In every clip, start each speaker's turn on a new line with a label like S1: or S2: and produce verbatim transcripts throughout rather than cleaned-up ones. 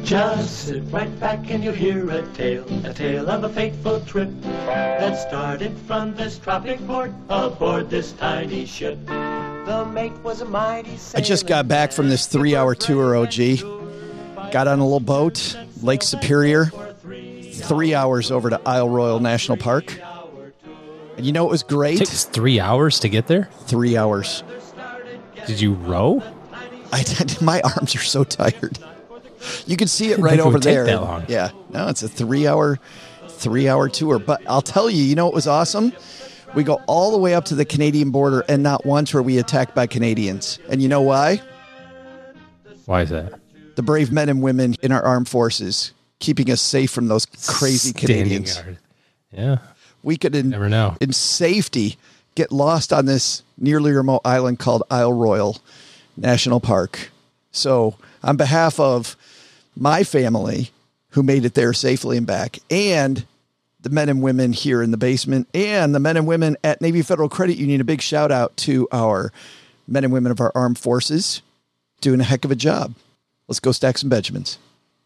S1: Just sit right back and you'll hear a tale, a tale of a fateful trip that started from this tropic port aboard this tiny ship. The mate was a mighty
S2: I just got back from this three-hour tour, O G. Got on a little boat, Lake Superior, three hours over to Isle Royale National Park. And you know what was great?
S3: It takes three hours to get there?
S2: Three hours.
S3: Did you row?
S2: I my arms are so tired. You can see it right over there.
S3: That long.
S2: Yeah, no, it's a three-hour, three-hour tour. But I'll tell you, you know what was awesome? We go all the way up to the Canadian border, and not once were we attacked by Canadians. And you know why?
S3: Why is that?
S2: The brave men and women in our armed forces, keeping us safe from those crazy
S3: Standing
S2: Canadians.
S3: guard. Yeah.
S2: We could, in,
S3: Never know.
S2: in safety, get lost on this nearly remote island called Isle Royale National Park. So, on behalf of my family, who made it there safely and back, and the men and women here in the basement, and the men and women at Navy Federal Credit Union, a big shout out to our men and women of our armed forces doing a heck of a job. Let's go stack some Benjamins.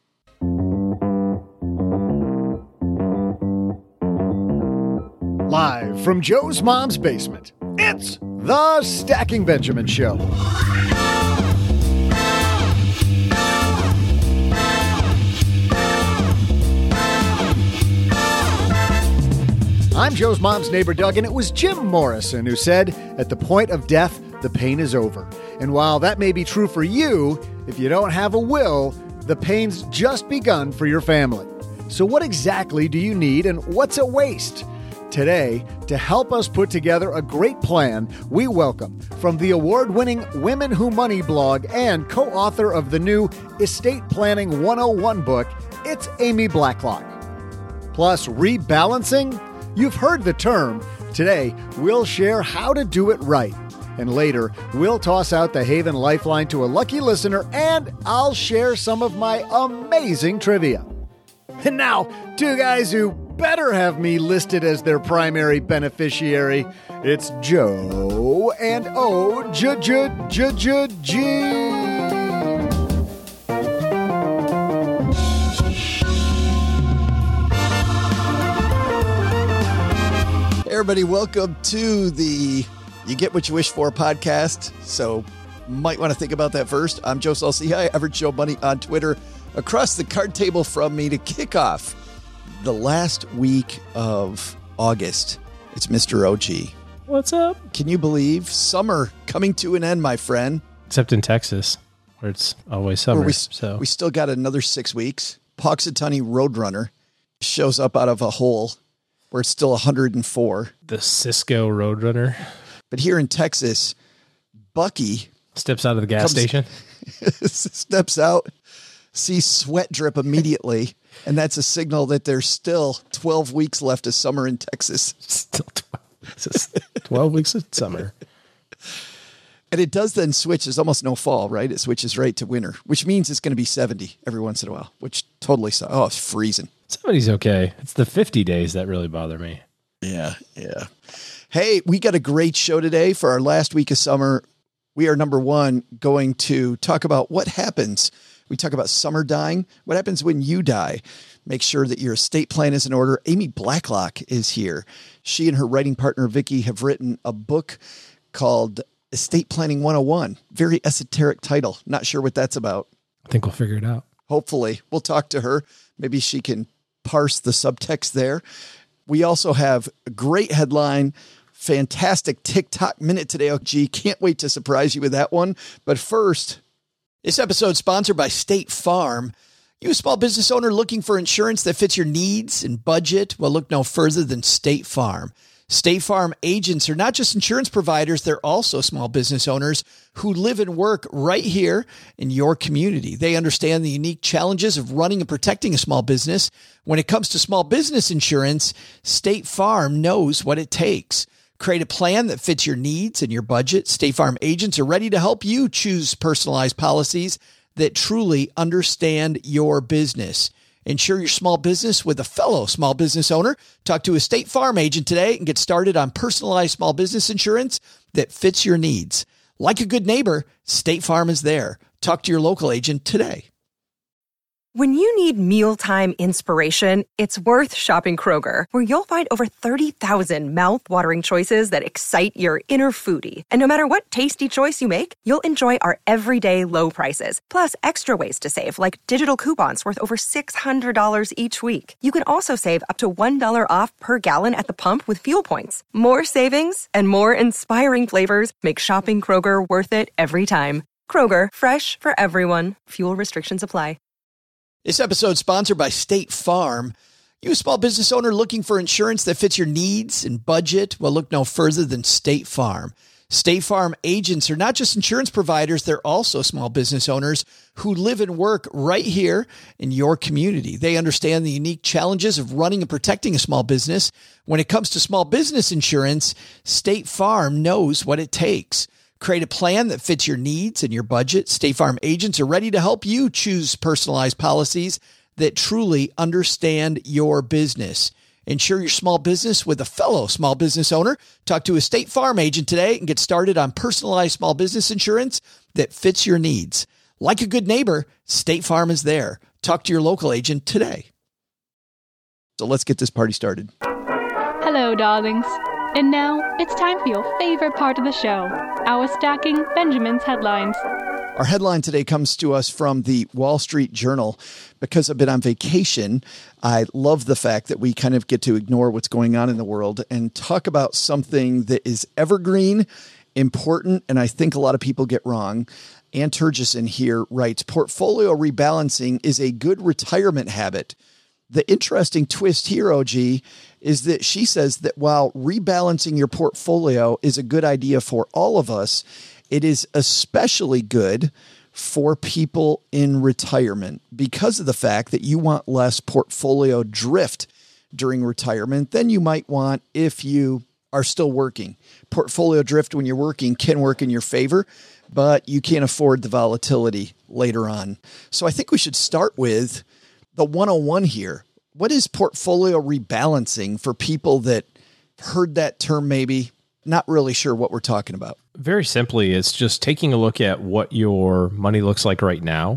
S4: Live from Joe's mom's basement, it's the Stacking Benjamin Show. I'm Joe's mom's neighbor, Doug, and it was Jim Morrison who said, at the point of death, the pain is over. And while that may be true for you, if you don't have a will, the pain's just begun for your family. So what exactly do you need, and what's a waste? Today, to help us put together a great plan, we welcome, from the award-winning Women Who Money blog and co-author of the new Estate Planning one oh one book, it's Amy Blacklock. Plus, rebalancing? You've heard the term. Today, we'll share how to do it right. And later, we'll toss out the Haven Lifeline to a lucky listener, and I'll share some of my amazing trivia. And now, two guys who better have me listed as their primary beneficiary. It's Joe and O J J J J G.
S2: Everybody, welcome to the You Get What You Wish For podcast. So, might want to think about that first. I'm Joe Saul-Sehy, Average Joe Money on Twitter. Across the card table from me to kick off the last week of August, it's Mister O G.
S3: What's up?
S2: Can you believe summer coming to an end, my friend?
S3: Except in Texas, where it's always summer.
S2: We,
S3: so
S2: we still got another six weeks. Puxatawny Roadrunner shows up out of a hole where it's still one hundred four.
S3: The Cisco Roadrunner.
S2: But here in Texas, Bucky
S3: steps out of the gas
S2: comes,
S3: station.
S2: steps out, sees sweat drip immediately, and that's a signal that there's still twelve weeks left of summer in Texas.
S3: Still twelve, twelve weeks of summer.
S2: And it does then switch. There's almost no fall, right? It switches right to winter, which means it's going to be seventy every once in a while, which totally sucks. Oh, it's freezing.
S3: seventy's okay. It's the fifty days that really bother me.
S2: Yeah, yeah. Hey, we got a great show today for our last week of summer. We are, number one, going to talk about what happens. We talk about summer dying. What happens when you die? Make sure that your estate plan is in order. Amy Blacklock is here. She and her writing partner, Vicky, have written a book called Estate Planning one oh one. Very esoteric title. Not sure what that's about.
S3: I think we'll figure it out.
S2: Hopefully. We'll talk to her. Maybe she can parse the subtext there. We also have a great headline, fantastic TikTok minute today. Oh, gee, can't wait to surprise you with that one. But first, this episode is sponsored by State Farm. You a small business owner looking for insurance that fits your needs and budget? Well, look no further than State Farm. State Farm agents are not just insurance providers, they're also small business owners who live and work right here in your community. They understand the unique challenges of running and protecting a small business. When it comes to small business insurance, State Farm knows what it takes. Create a plan that fits your needs and your budget. State Farm agents are ready to help you choose personalized policies that truly understand your business. Insure your small business with a fellow small business owner. Talk to a State Farm agent today and get started on personalized small business insurance that fits your needs. Like a good neighbor, State Farm is there. Talk to your local agent today.
S5: When you need mealtime inspiration, it's worth shopping Kroger, where you'll find over thirty thousand mouth-watering choices that excite your inner foodie. And no matter what tasty choice you make, you'll enjoy our everyday low prices, plus extra ways to save, like digital coupons worth over six hundred dollars each week. You can also save up to one dollar off per gallon at the pump with fuel points. More savings and more inspiring flavors make shopping Kroger worth it every time. Kroger, fresh for everyone. Fuel restrictions apply.
S2: This episode is sponsored by State Farm. You a small business owner looking for insurance that fits your needs and budget? Well, look no further than State Farm. State Farm agents are not just insurance providers, they're also small business owners who live and work right here in your community. They understand the unique challenges of running and protecting a small business. When it comes to small business insurance, State Farm knows what it takes. Create a plan that fits your needs and your budget. State Farm agents are ready to help you choose personalized policies that truly understand your business. Insure your small business with a fellow small business owner. Talk to a State Farm agent today and get started on personalized small business insurance that fits your needs. Like a good neighbor, State Farm is there. Talk to your local agent today. So let's get this party started.
S6: Hello, darlings. And now it's time for your favorite part of the show, our Stacking Benjamin's headlines.
S2: Our headline today comes to us from the Wall Street Journal. Because I've been on vacation, I love the fact that we kind of get to ignore what's going on in the world and talk about something that is evergreen, important, and I think a lot of people get wrong. Ann Turgeson here writes, portfolio rebalancing is a good retirement habit. The interesting twist here, O G, is that she says that while rebalancing your portfolio is a good idea for all of us, it is especially good for people in retirement because of the fact that you want less portfolio drift during retirement than you might want if you are still working. Portfolio drift when you're working can work in your favor, but you can't afford the volatility later on. So I think we should start with the one oh one here. What is portfolio rebalancing for people that heard that term, maybe not really sure what we're talking about?
S3: Very simply, it's just taking a look at what your money looks like right now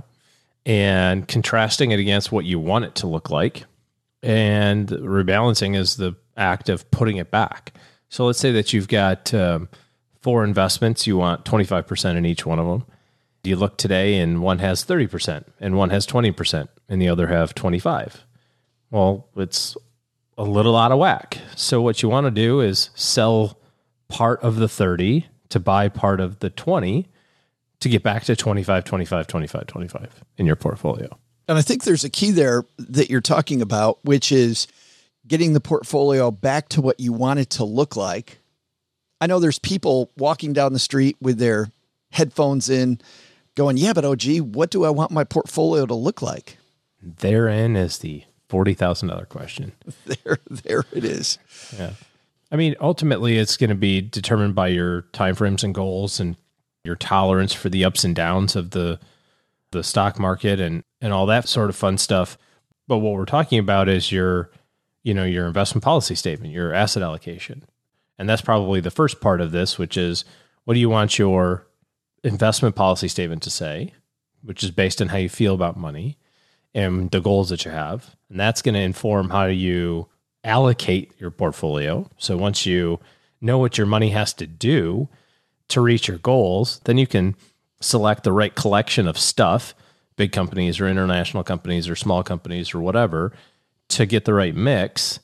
S3: and contrasting it against what you want it to look like. And rebalancing is the act of putting it back. So let's say that you've got um, four investments. You want twenty-five percent in each one of them. You look today and one has thirty percent and one has twenty percent and the other have twenty-five. Well, it's a little out of whack. So what you want to do is sell part of the thirty to buy part of the twenty to get back to twenty-five, twenty-five, twenty-five, twenty-five in your portfolio.
S2: And I think there's a key there that you're talking about, which is getting the portfolio back to what you want it to look like. I know there's people walking down the street with their headphones in going, yeah, but O G, what do I want my portfolio to look like?
S3: Therein is the forty thousand dollars question.
S2: There, there it is.
S3: Yeah. I mean, ultimately, it's going to be determined by your timeframes and goals and your tolerance for the ups and downs of the the stock market and, and all that sort of fun stuff. But what we're talking about is your, you know, your investment policy statement, your asset allocation. And that's probably the first part of this, which is what do you want your investment policy statement to say, which is based on how you feel about money and the goals that you have. And that's going to inform how you allocate your portfolio. So once you know what your money has to do to reach your goals, then you can select the right collection of stuff, big companies or international companies or small companies or whatever, to get the right mix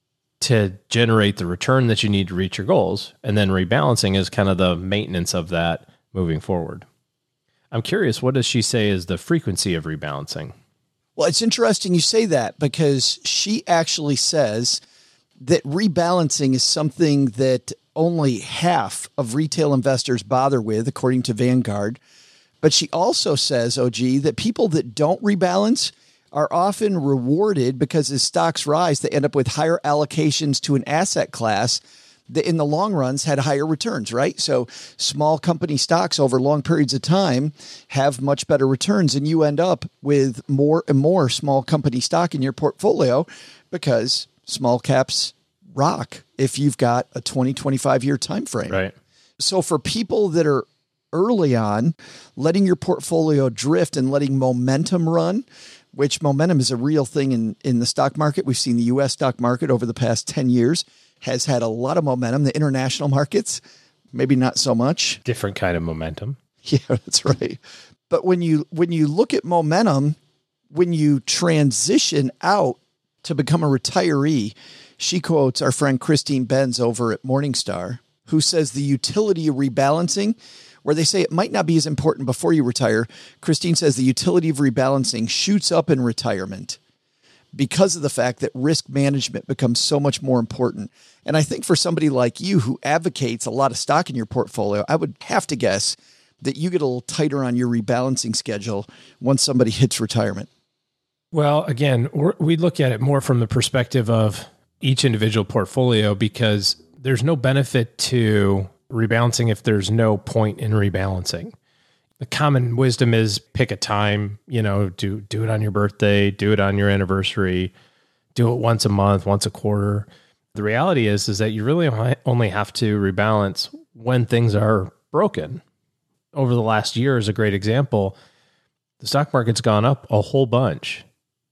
S3: to generate the return that you need to reach your goals. And then rebalancing is kind of the maintenance of that moving forward. I'm curious, what does she say is the frequency of rebalancing?
S2: Well, it's interesting you say that because she actually says that rebalancing is something that only half of retail investors bother with, according to Vanguard. But she also says, O G, that people that don't rebalance are often rewarded because as stocks rise, they end up with higher allocations to an asset class that in the long runs had higher returns, right? So small company stocks over long periods of time have much better returns, and you end up with more and more small company stock in your portfolio because small caps rock if you've got a twenty, twenty-five year time frame.
S3: Right.
S2: So for people that are early on, letting your portfolio drift and letting momentum run which momentum is a real thing in, in the stock market. We've seen the U S stock market over the past ten years has had a lot of momentum. The international markets, maybe not so much.
S3: Different kind of momentum.
S2: Yeah, that's right. But when you when you look at momentum, when you transition out to become a retiree, she quotes our friend Christine Benz over at Morningstar, who says the utility of rebalancing, where they say it might not be as important before you retire. Christine says the utility of rebalancing shoots up in retirement because of the fact that risk management becomes so much more important. And I think for somebody like you who advocates a lot of stock in your portfolio, I would have to guess that you get a little tighter on your rebalancing schedule once somebody hits retirement.
S3: Well, again, we're, we look at it more from the perspective of each individual portfolio, because there's no benefit to rebalancing if there's no point in rebalancing. The common wisdom is pick a time, you know, do do it on your birthday, do it on your anniversary, do it once a month, once a quarter. The reality is, is that you really only have to rebalance when things are broken. Over the last year is a great example. The stock market's gone up a whole bunch,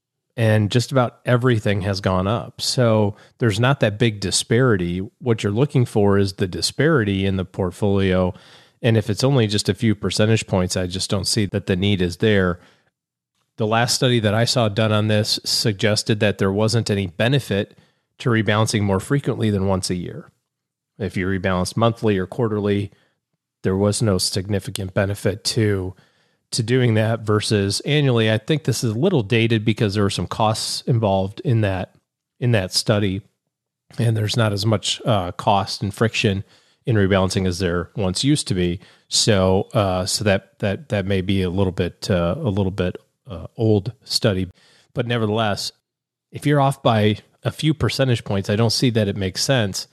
S3: and just about everything has gone up. So there's not that big disparity. What you're looking for is the disparity in the portfolio. And if it's only just a few percentage points, I just don't see that the need is there. The last study that I saw done on this suggested that there wasn't any benefit to rebalancing more frequently than once a year. If you rebalanced monthly or quarterly, there was no significant benefit to to doing that versus annually. I think this is a little dated because there were some costs involved in that in that study, and there's not as much uh, cost and friction in rebalancing as there once used to be. So, uh, so that that that may be a little bit uh, a little bit uh, old study, but nevertheless, if you're off by a few percentage points, I don't see that it makes sense.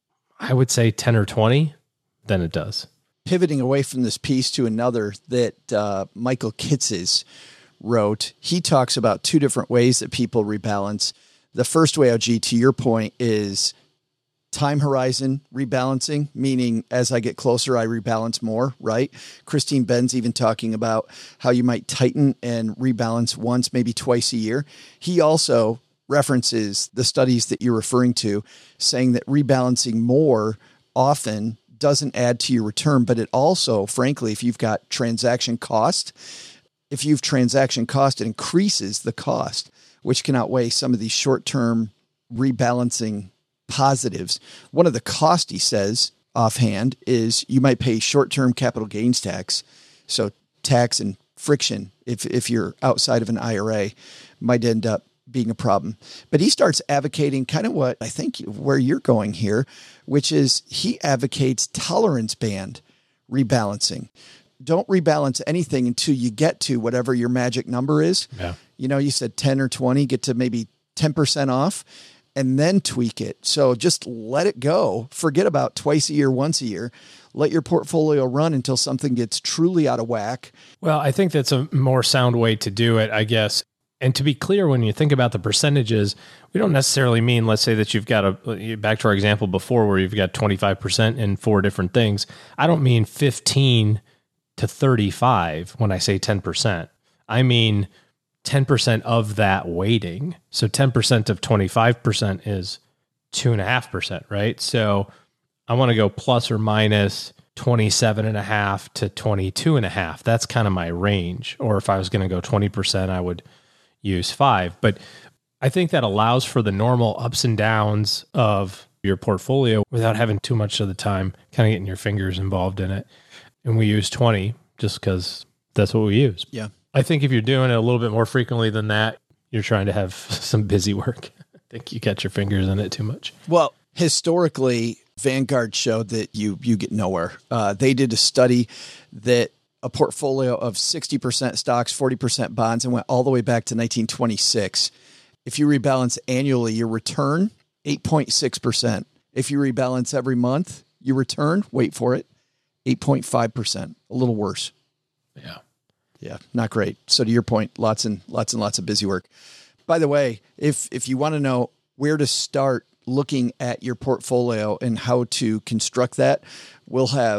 S3: I would say ten or twenty, then it does.
S2: Pivoting away from this piece to another that uh, Michael Kitces wrote, he talks about two different ways that people rebalance. The first way, O G, to your point, is time horizon rebalancing, meaning as I get closer, I rebalance more, right? Christine Benz even talking about how you might tighten and rebalance once, maybe twice a year. He also references the studies that you're referring to, saying that rebalancing more often doesn't add to your return, but it also, frankly, if you've got transaction cost, if you've transaction cost, it increases the cost, which can outweigh some of these short-term rebalancing positives. One of the costs, he says, offhand, is you might pay short-term capital gains tax. So tax and friction, if if you're outside of an I R A, might end up being a problem. But he starts advocating kind of what I think where you're going here, which is he advocates tolerance band rebalancing. Don't rebalance anything until you get to whatever your magic number is.
S3: Yeah.
S2: You know, you said ten or twenty, get to maybe ten percent off and then tweak it. So just let it go. Forget about twice a year, once a year. Let your portfolio run until something gets truly out of whack.
S3: Well, I think that's a more sound way to do it, I guess. And to be clear, when you think about the percentages, we don't necessarily mean, let's say that you've got a, back to our example before where you've got twenty-five percent in four different things. I don't mean fifteen to thirty-five when I say ten percent. I mean ten percent of that weighting. So ten percent of twenty-five percent is two point five percent, right? So I want to go plus or minus twenty-seven and a half to twenty-two and a half. That's kind of my range. Or if I was going to go twenty percent, I would use five. But I think that allows for the normal ups and downs of your portfolio without having too much of the time kind of getting your fingers involved in it. And we use twenty just because that's what we use.
S2: Yeah.
S3: I think if you're doing it a little bit more frequently than that, you're trying to have some busy work. I think you got your fingers in it too much.
S2: Well, historically, Vanguard showed that you you get nowhere. Uh, they did a study that a portfolio of sixty percent stocks, forty percent bonds, and went all the way back to nineteen twenty-six. If you rebalance annually, your return, eight point six percent. If you rebalance every month, your return, wait for it, eight point five percent, a little worse.
S3: Yeah.
S2: Yeah, not great. So to your point, lots and lots and lots of busy work. By the way, if if you want to know where to start looking at your portfolio and how to construct that, we'll have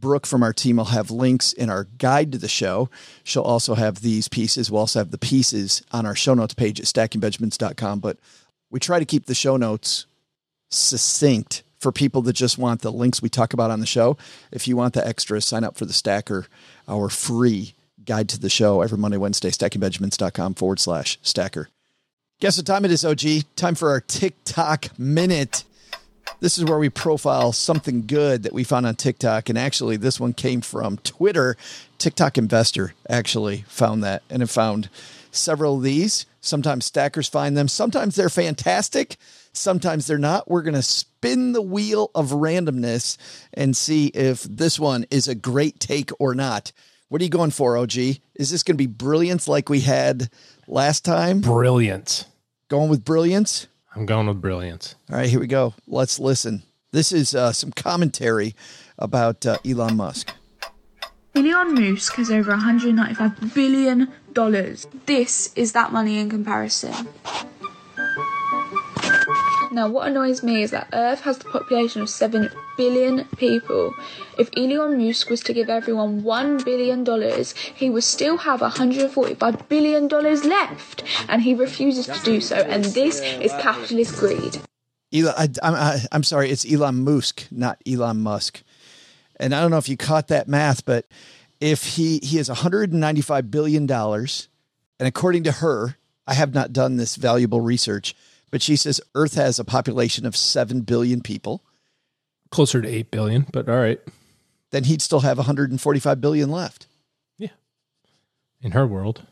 S2: Brooke from our team will have links in our guide to the show. She'll also have these pieces. We'll also have the pieces on our show notes page at stacking benjamins dot com. But we try to keep the show notes succinct for people that just want the links we talk about on the show. If you want the extra, sign up for the Stacker, our free guide to the show every Monday, Wednesday, stacking benjamins dot com forward slash stacker. Guess what time it is, O G? Time for our TikTok Minute. This is where we profile something good that we found on TikTok. And actually, this one came from Twitter. TikTok Investor actually found that and have found several of these. Sometimes stackers find them. Sometimes they're fantastic. Sometimes they're not. We're going to spin the wheel of randomness and see if this one is a great take or not. What are you going for, O G? Is this going to be brilliance like we had last time?
S3: Brilliance.
S2: Going with brilliance?
S3: I'm going with brilliance.
S2: All right, here we go. Let's listen. This is uh, some commentary about uh, Elon Musk.
S7: Elon Musk has over one hundred ninety-five billion dollars. This is that money in comparison. Now, what annoys me is that Earth has the population of seven billion people. If Elon Musk was to give everyone one billion dollars, he would still have one hundred forty-five billion dollars left, and he refuses to do so, and this is capitalist greed.
S2: Elon, I, I'm, I'm sorry, it's Elon Musk, not Elon Musk. And I don't know if you caught that math, but if he, he has one hundred ninety-five billion dollars, and according to her, I have not done this valuable research, but she says Earth has a population of seven billion people.
S3: Closer to eight billion, but all right.
S2: Then he'd still have one hundred forty-five billion left.
S3: Yeah. In her world.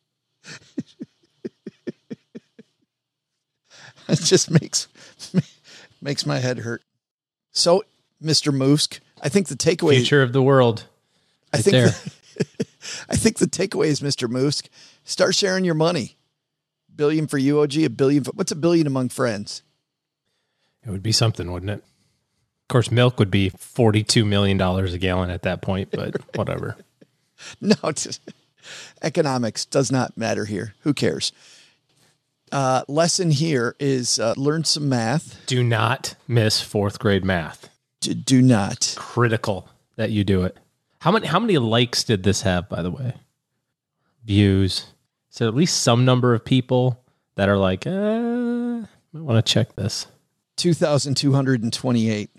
S2: It just makes, makes my head hurt. So, Mister Musk, I think the takeaway...
S3: Future of the world. Right
S2: I think
S3: there.
S2: The, I think the takeaway is, Mister Musk, start sharing your money. Billion for you, O G, a billion. For, what's a billion among friends?
S3: It would be something, wouldn't it? Of course, milk would be forty-two million dollars a gallon at that point, but whatever.
S2: No, just, economics does not matter here. Who cares? Uh, lesson here is uh, learn some math.
S3: Do not miss fourth grade math.
S2: Do, do not.
S3: Critical that you do it. How many, how many likes did this have, by the way? Views. So at least some number of people that are like, uh, I want to check this.
S2: two thousand two hundred twenty-eight.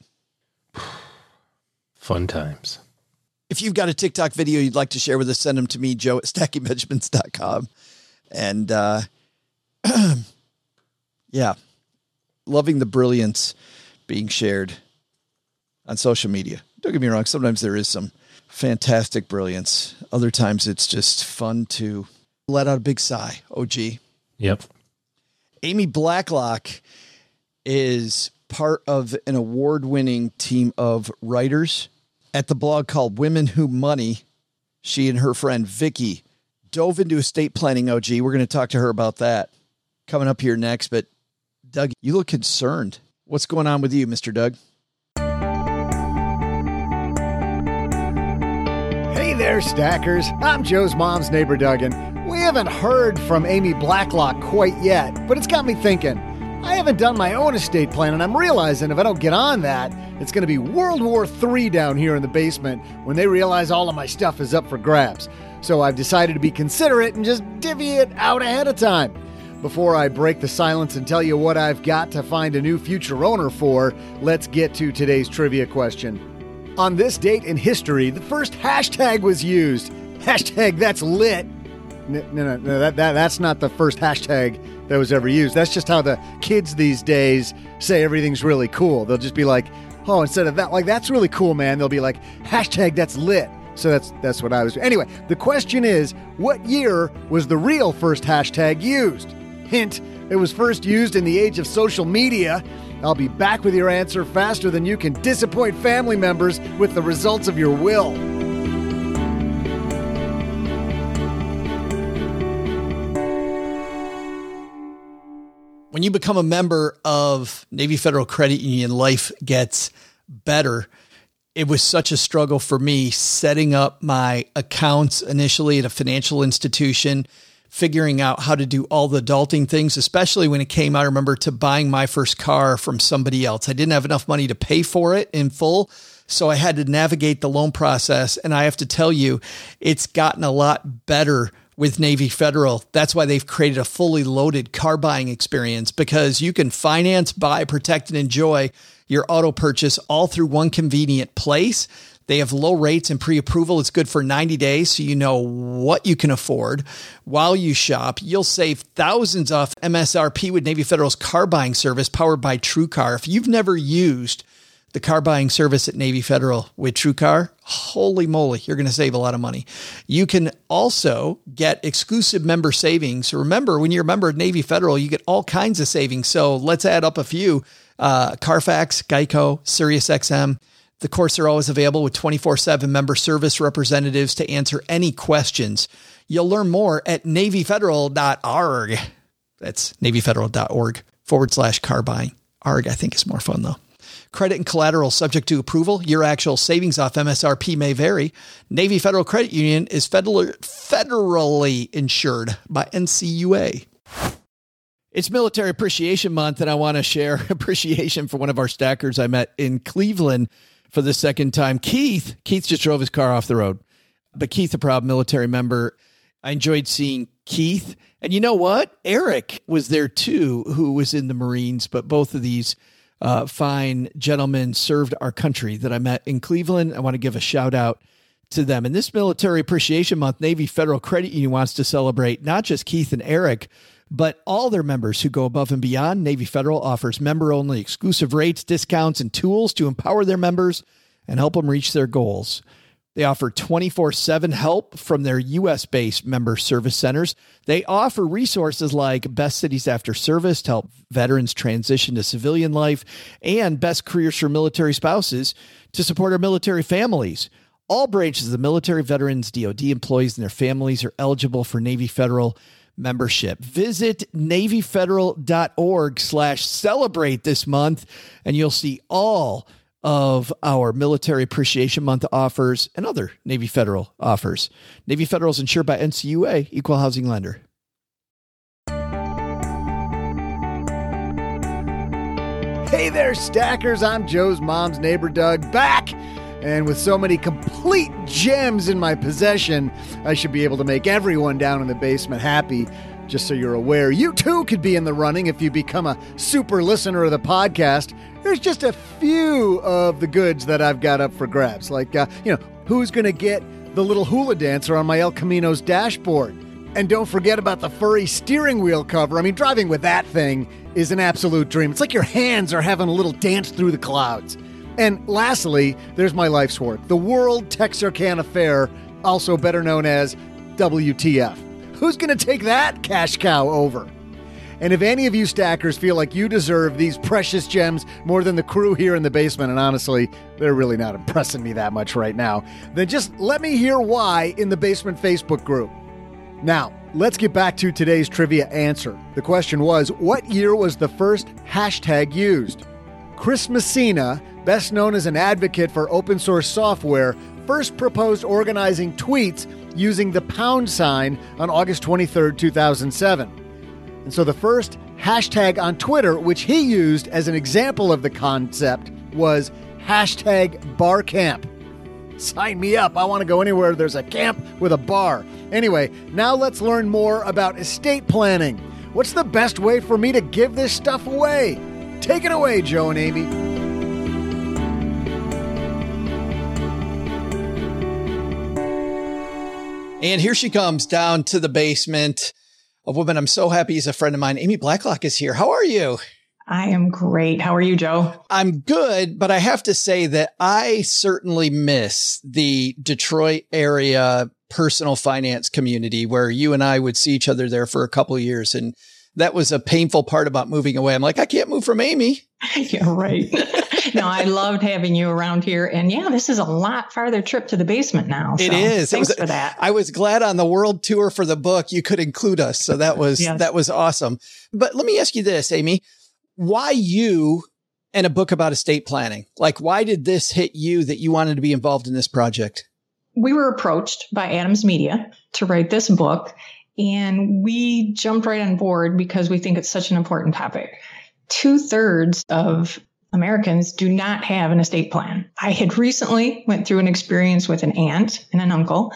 S3: Fun times.
S2: If you've got a TikTok video you'd like to share with us, send them to me, Joe at stacking benjamins dot com. And, uh, yeah, loving the brilliance being shared on social media. Don't get me wrong. Sometimes there is some fantastic brilliance. Other times it's just fun to let out a big sigh. O G.
S3: Yep.
S2: Amy Blacklock is part of an award-winning team of writers at the blog called Women Who Money. She and her friend Vicky dove into estate planning, O G. We're going to talk to her about that coming up here next. But Doug, you look concerned. What's going on with you, Mister Doug?
S4: Hey there, stackers. I'm Joe's mom's neighbor, Doug, and we haven't heard from Amy Blacklock quite yet, but it's got me thinking. I haven't done my own estate plan, and I'm realizing if I don't get on that, it's going to be World War Three down here in the basement when they realize all of my stuff is up for grabs. So I've decided to be considerate and just divvy it out ahead of time. Before I break the silence and tell you what I've got to find a new future owner for, let's get to today's trivia question. On this date in history, the first hashtag was used. Hashtag that's lit. No, no, no, that, that, that's not the first hashtag that was ever used. That's just how the kids these days say everything's really cool. They'll just be like, oh, instead of that, like, that's really cool, man. They'll be like, hashtag that's lit. So that's that's what I was. Anyway, the question is, what year was the real first hashtag used? Hint, it was first used in the age of social media. I'll be back with your answer faster than you can disappoint family members with the results of your will.
S2: When you become a member of Navy Federal Credit Union, life gets better. It was such a struggle for me setting up my accounts initially at a financial institution, figuring out how to do all the adulting things, especially when it came, I remember, to buying my first car from somebody else. I didn't have enough money to pay for it in full. So I had to navigate the loan process. And I have to tell you, it's gotten a lot better with Navy Federal. That's why they've created a fully loaded car buying experience, because you can finance, buy, protect, and enjoy your auto purchase all through one convenient place. They have low rates and pre-approval. It's good for ninety days, so you know what you can afford while you shop. You'll save thousands off M S R P with Navy Federal's car buying service powered by TrueCar. If you've never used the car buying service at Navy Federal with TrueCar, holy moly, you're going to save a lot of money. You can also get exclusive member savings. So remember, when you're a member of Navy Federal, you get all kinds of savings. So let's add up a few. Uh, Carfax, Geico, SiriusXM. The course are always available with twenty-four seven member service representatives to answer any questions. You'll learn more at navy federal dot org. That's navy federal dot org forward slash car buying. Arg, I think, is more fun, though. Credit and collateral subject to approval. Your actual savings off M S R P may vary. Navy Federal Credit Union is federal, federally insured by N C U A. It's Military Appreciation Month, and I want to share appreciation for one of our stackers I met in Cleveland for the second time. Keith. Keith just drove his car off the road. But Keith, a proud military member. I enjoyed seeing Keith. And you know what? Eric was there too, who was in the Marines, but both of these Uh, fine gentlemen served our country that I met in Cleveland. I want to give a shout out to them. And this Military Appreciation Month, Navy Federal Credit Union wants to celebrate not just Keith and Eric, but all their members who go above and beyond. Navy Federal offers member-only exclusive rates, discounts, and tools to empower their members and help them reach their goals. They offer twenty-four seven help from their U S-based member service centers. They offer resources like Best Cities After Service to help veterans transition to civilian life, and Best Careers for Military Spouses to support our military families. All branches of the military, veterans, D O D employees, and their families are eligible for Navy Federal membership. Visit navy federal dot org slash celebrate this month, and you'll see all of our Military Appreciation Month offers and other Navy Federal offers. Navy Federal is insured by N C U A, Equal Housing Lender.
S4: Hey there, stackers. I'm Joe's mom's neighbor, Doug, back. And with so many complete gems in my possession, I should be able to make everyone down in the basement happy. Just so you're aware, you too could be in the running if you become a super listener of the podcast. There's just a few of the goods that I've got up for grabs. Like, uh, you know, who's going to get the little hula dancer on my El Camino's dashboard? And don't forget about the furry steering wheel cover. I mean, driving with that thing is an absolute dream. It's like your hands are having a little dance through the clouds. And lastly, there's my life's work, the World Texarkana Fair, also better known as W T F. Who's going to take that cash cow over? And if any of you stackers feel like you deserve these precious gems more than the crew here in the basement, and honestly, they're really not impressing me that much right now, then just let me hear why in the Basement Facebook group. Now, let's get back to today's trivia answer. The question was, what year was the first hashtag used? Chris Messina, best known as an advocate for open source software, first proposed organizing tweets using the pound sign on August twenty-third, two thousand seven. And so the first hashtag on Twitter, which he used as an example of the concept, was hashtag bar camp. Sign me up. I want to go anywhere there's a camp with a bar. Anyway, now let's learn more about estate planning. What's the best way for me to give this stuff away? Take it away, Joe and Amy.
S2: And here she comes down to the basement. A woman I'm so happy is a friend of mine. Amy Blacklock is here. How are you?
S8: I am great. How are you, Joe?
S2: I'm good, but I have to say that I certainly miss the Detroit area personal finance community where you and I would see each other there for a couple of years. And that was a painful part about moving away. I'm like, I can't move from Amy.
S8: Yeah, right. No, I loved having you around here. And yeah, this is a lot farther trip to the basement now. So
S2: it is.
S8: Thanks
S2: it was,
S8: for that.
S2: I was glad on the world tour for the book you could include us. So that was,
S8: yes.
S2: that was awesome. But let me ask you this, Amy, why you and a book about estate planning? Like, why did this hit you that you wanted to be involved in this project?
S8: We were approached by Adams Media to write this book, and we jumped right on board because we think it's such an important topic. Two thirds of Americans do not have an estate plan. I had recently went through an experience with an aunt and an uncle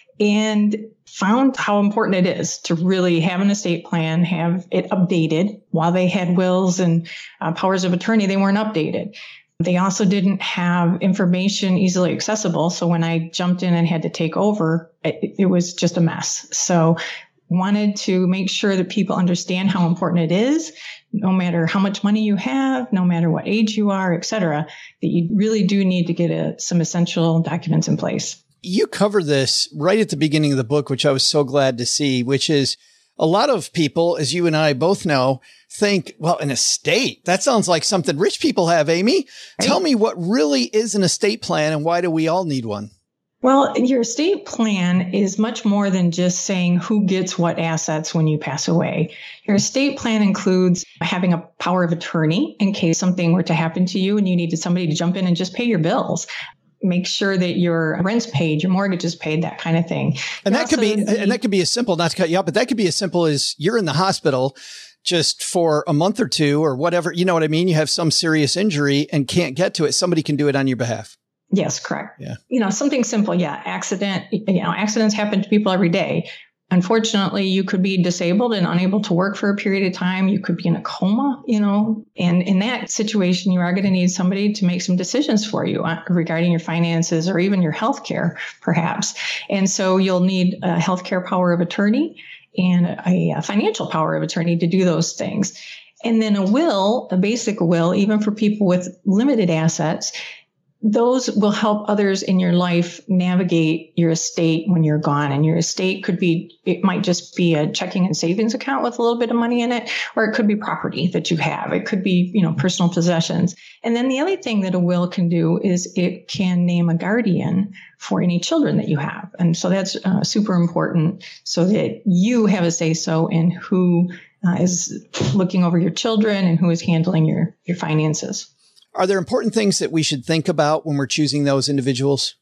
S8: and found how important it is to really have an estate plan, have it updated. While they had wills and uh, powers of attorney, they weren't updated. They also didn't have information easily accessible. So when I jumped in and had to take over, it, it was just a mess. So wanted to make sure that people understand how important it is, no matter how much money you have, no matter what age you are, et cetera, that you really do need to get a, some essential documents in place.
S2: You cover this right at the beginning of the book, which I was so glad to see, which is a lot of people, as you and I both know, think, well, an estate, that sounds like something rich people have, Amy. Right. Tell me what really is an estate plan and why do we all need one?
S8: Well, your estate plan is much more than just saying who gets what assets when you pass away. Your estate plan includes having a power of attorney in case something were to happen to you and you needed somebody to jump in and just pay your bills. Make sure that your rent's paid, your mortgage is paid, that kind of thing.
S2: And that could be, and that could be as simple, not to cut you off, but that could be as simple as you're in the hospital just for a month or two or whatever. You know what I mean? You have some serious injury and can't get to it. Somebody can do it on your behalf.
S8: Yes, correct.
S2: Yeah.
S8: You know, something simple. Yeah. Accident, you know, accidents happen to people every day. Unfortunately, you could be disabled and unable to work for a period of time. You could be in a coma, you know, and in that situation, you are going to need somebody to make some decisions for you regarding your finances or even your health care, perhaps. And so you'll need a healthcare power of attorney and a financial power of attorney to do those things. And then a will, a basic will, even for people with limited assets, those will help others in your life navigate your estate when you're gone. And your estate could be, it might just be a checking and savings account with a little bit of money in it, or it could be property that you have. It could be, you know, personal possessions. And then the other thing that a will can do is it can name a guardian for any children that you have. And so that's uh, super important so that you have a say-so in who uh, is looking over your children and who is handling your, your finances.
S2: Are there important things that we should think about when we're choosing those individuals?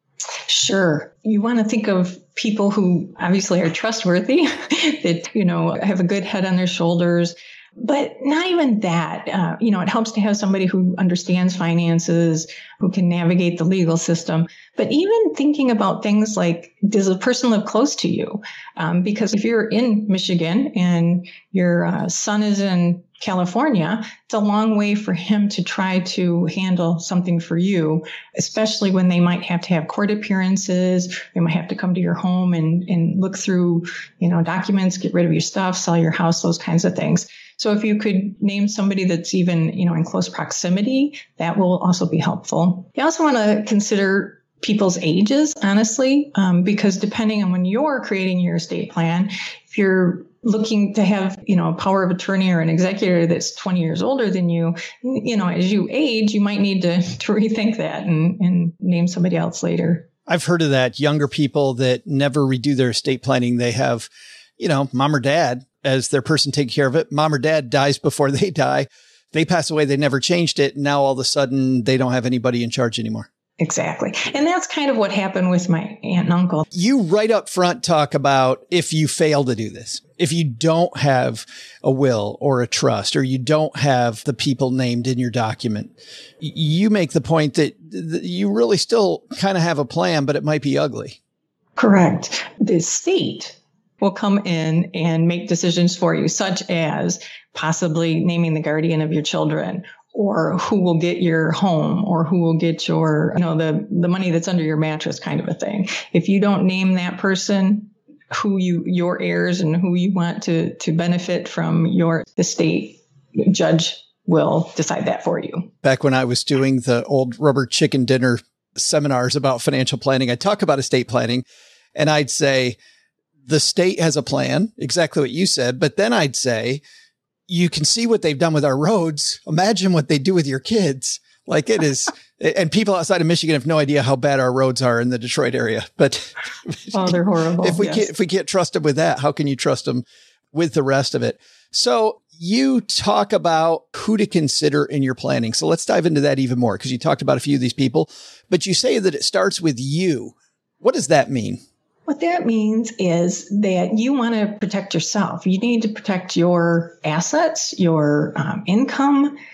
S8: Sure. You want to think of people who obviously are trustworthy, that, you know, have a good head on their shoulders. But not even that. Uh, you know, it helps to have somebody who understands finances, who can navigate the legal system. But even thinking about things like, does a person live close to you? Um, because if you're in Michigan and your uh, son is in California, it's a long way for him to try to handle something for you, especially when they might have to have court appearances. They might have to come to your home and, and look through, you know, documents, get rid of your stuff, sell your house, those kinds of things. So if you could name somebody that's even, you know, in close proximity, that will also be helpful. You also want to consider people's ages, honestly, um, because depending on when you're creating your estate plan, if you're looking to have, you know, a power of attorney or an executor that's twenty years older than you, you know, as you age, you might need to, to rethink that and, and name somebody else later.
S2: I've heard of that. Younger people that never redo their estate planning, they have, you know, mom or dad as their person taking care of it. Mom or dad dies before they die. They pass away. They never changed it. Now all of a sudden they don't have anybody in charge anymore.
S8: Exactly. And that's kind of what happened with my aunt and uncle.
S2: You right up front talk about if you fail to do this, if you don't have a will or a trust, or you don't have the people named in your document, you make the point that you really still kind of have a plan, but it might be ugly.
S8: Correct. The state will come in and make decisions for you, such as possibly naming the guardian of your children, or who will get your home, or who will get your, you know, the, the money that's under your mattress kind of a thing. If you don't name that person, who you, your heirs and who you want to, to benefit from your estate, judge will decide that for you.
S2: Back when I was doing the old rubber chicken dinner seminars about financial planning, I'd talk about estate planning and I'd say, the state has a plan, exactly what you said. But then I'd say, you can see what they've done with our roads. Imagine what they do with your kids. Like it is. And people outside of Michigan have no idea how bad our roads are in the Detroit area. But
S8: oh, they're horrible.
S2: If we
S8: yes.
S2: can't, if we can't trust them with that, how can you trust them with the rest of it? So you talk about who to consider in your planning. So let's dive into that even more, because you talked about a few of these people, but you say that it starts with you. What does that mean?
S8: What that means is that you want to protect yourself. You need to protect your assets, your um, income,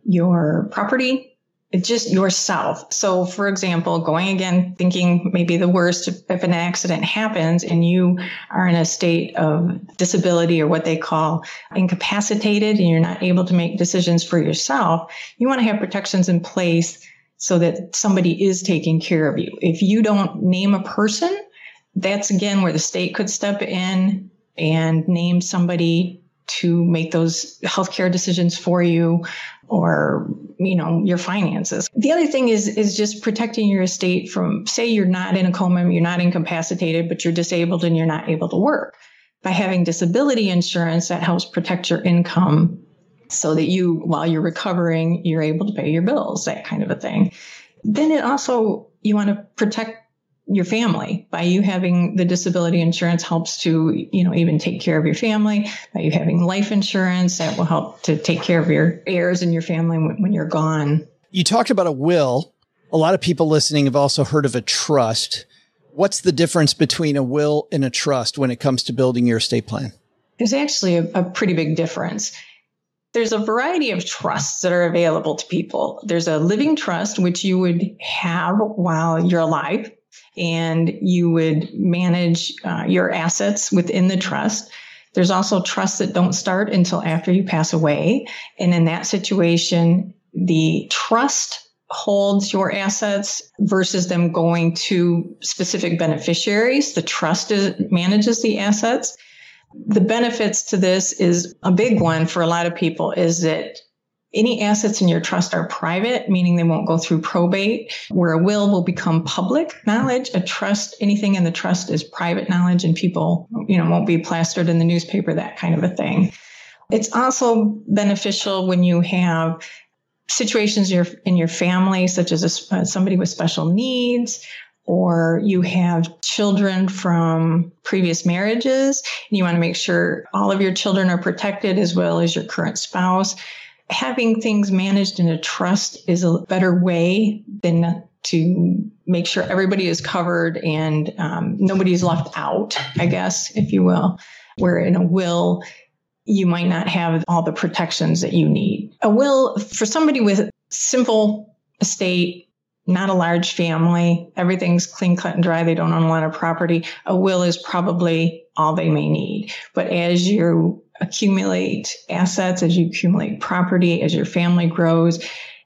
S8: your property, it's just yourself. So for example, going again, thinking maybe the worst, if an accident happens and you are in a state of disability or what they call incapacitated and you're not able to make decisions for yourself, you want to have protections in place so that somebody is taking care of you. If you don't name a person, that's again where the state could step in and name somebody to make those healthcare decisions for you, or, you know, your finances. The other thing is, is just protecting your estate from, say you're not in a coma, you're not incapacitated, but you're disabled and you're not able to work. By having disability insurance, that helps protect your income so that you, while you're recovering, you're able to pay your bills, that kind of a thing. Then it also, you want to protect your family. By you having the disability insurance helps to, you know, even take care of your family. By you having life insurance, that will help to take care of your heirs and your family when, when you're gone.
S2: You talked about a will. A lot of people listening have also heard of a trust. What's the difference between a will and a trust when it comes to building your estate plan?
S8: There's actually a, a pretty big difference. There's a variety of trusts that are available to people. There's a living trust, which you would have while you're alive, and you would manage uh, your assets within the trust. There's also trusts that don't start until after you pass away. And in that situation, the trust holds your assets versus them going to specific beneficiaries. The trust is, manages the assets. The benefits to this is a big one for a lot of people is that any assets in your trust are private, meaning they won't go through probate, where a will will become public knowledge. A trust, anything in the trust is private knowledge and people, you know, won't be plastered in the newspaper, that kind of a thing. It's also beneficial when you have situations in your, in your family, such as a, uh, somebody with special needs, or you have children from previous marriages, and you want to make sure all of your children are protected as well as your current spouse. Having things managed in a trust is a better way than to make sure everybody is covered and um, nobody is left out, I guess, if you will. Where in a will, you might not have all the protections that you need. A will, for somebody with simple estate, not a large family, everything's clean, cut, and dry, they don't own a lot of property, a will is probably all they may need. But as you accumulate assets, as you accumulate property, as your family grows,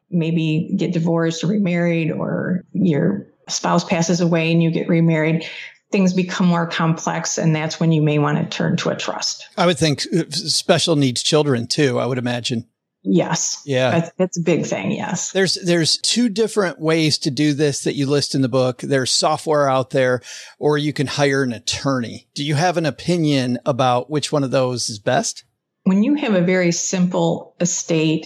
S8: maybe get divorced or remarried, or your spouse passes away and you get remarried, things become more complex, and that's when you may want to turn to a trust.
S2: I would think special needs children too, I would imagine.
S8: Yes.
S2: Yeah.
S8: That's, that's a big thing. Yes.
S2: There's, there's two different ways to do this that you list in the book. There's software out there, or you can hire an attorney. Do you have an opinion about which one of those is best?
S8: When you have a very simple estate,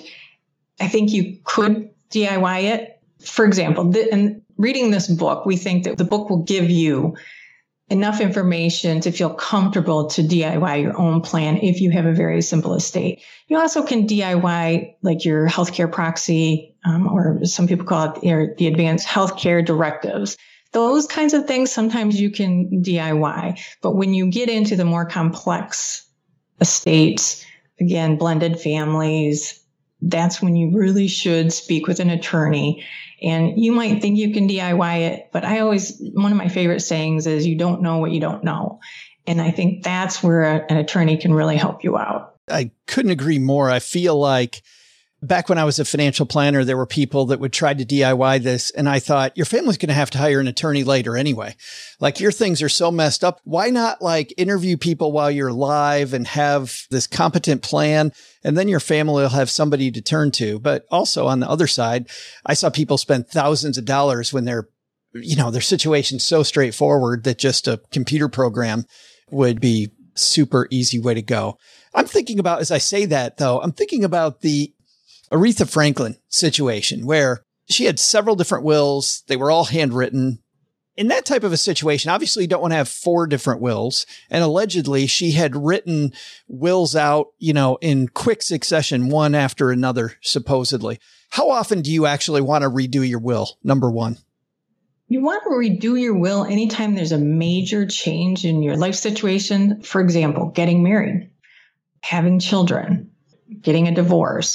S8: I think you could D I Y it. For example, th- in reading this book, we think that the book will give you enough information to feel comfortable to D I Y your own plan if you have a very simple estate. You also can D I Y like your healthcare proxy, um, or some people call it your, the advanced healthcare directives. Those kinds of things, sometimes you can D I Y. But when you get into the more complex estates, again, blended families, that's when you really should speak with an attorney. And you might think you can D I Y it, but I always, one of my favorite sayings is you don't know what you don't know. And I think that's where a, an attorney can really help you out.
S2: I couldn't agree more. I feel like back when I was a financial planner, there were people that would try to D I Y this. And I thought, your family's going to have to hire an attorney later anyway. Like, your things are so messed up. Why not like interview people while you're alive and have this competent plan? And then your family will have somebody to turn to. But also on the other side, I saw people spend thousands of dollars when they're, you know, their situation's so straightforward that just a computer program would be super easy way to go. I'm thinking about, as I say that though, I'm thinking about the Aretha Franklin situation where she had several different wills. They were all handwritten. In that type of a situation, obviously you don't want to have four different wills. And allegedly she had written wills out, you know, in quick succession, one after another, supposedly. How often do you actually want to redo your will? Number one.
S8: You want to redo your will anytime there's a major change in your life situation. For example, getting married, having children, getting a divorce,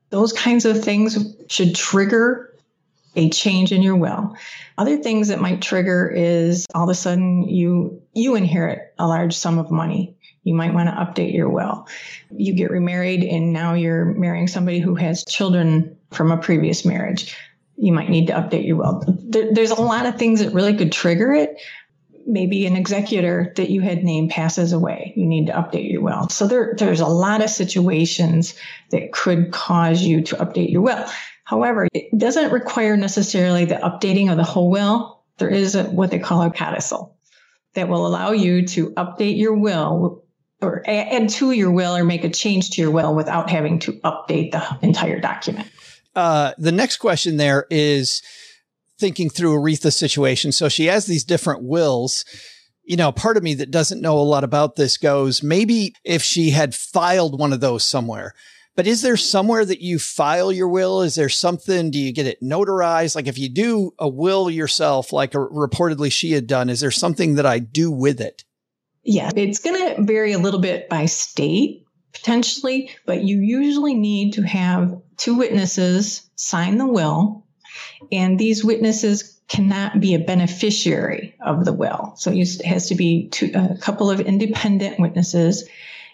S8: Those kinds of things should trigger a change in your will. Other things that might trigger is all of a sudden you you inherit a large sum of money. You might want to update your will. You get remarried and now you're marrying somebody who has children from a previous marriage. You might need to update your will. There, there's a lot of things that really could trigger it. Maybe an executor that you had named passes away. You need to update your will. So there, there's a lot of situations that could cause you to update your will. However, it doesn't require necessarily the updating of the whole will. There is a, what they call a codicil that will allow you to update your will or add to your will or make a change to your will without having to update the entire document.
S2: Uh, the next question there is thinking through Aretha's situation. So she has these different wills. You know, part of me that doesn't know a lot about this goes, maybe if she had filed one of those somewhere. But is there somewhere that you file your will? Is there something, do you get it notarized? Like if you do a will yourself, like a, reportedly she had done, is there something that I do with it?
S8: Yeah, it's going to vary a little bit by state, potentially, but you usually need to have two witnesses sign the will, and these witnesses cannot be a beneficiary of the will. So it has to be two, a couple of independent witnesses,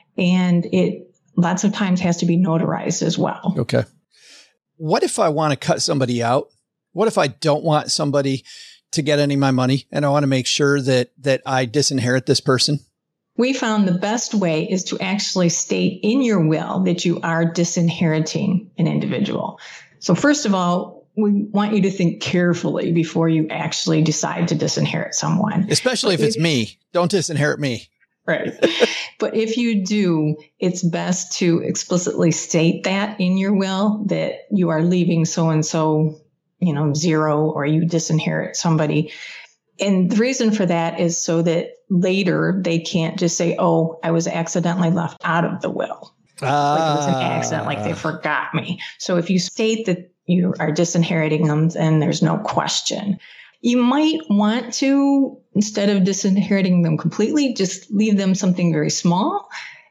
S8: and it lots of times has to be notarized as well.
S2: Okay. What if I want to cut somebody out? What if I don't want somebody to get any of my money and I want to make sure that, that I disinherit this person?
S8: We found the best way is to actually state in your will that you are disinheriting an individual. So first of all, we want you to think carefully before you actually decide to disinherit someone.
S2: Especially if it's me. Don't disinherit me.
S8: Right. But if you do, it's best to explicitly state that in your will that you are leaving so-and-so, you know, zero, or you disinherit somebody. And the reason for that is so that later they can't just say, oh, I was accidentally left out of the will. Ah. Like it was an accident, like they forgot me. So if you state that you are disinheriting them, then there's no question. You might want to, instead of disinheriting them completely, just leave them something very small.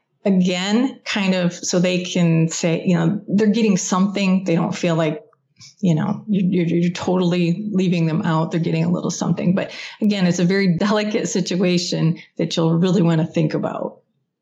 S8: Again, kind of so they can say, you know, they're getting something. They don't feel like, you know, you're, you're totally leaving them out. They're getting a little something. But again, it's a very delicate situation that you'll really want to think about.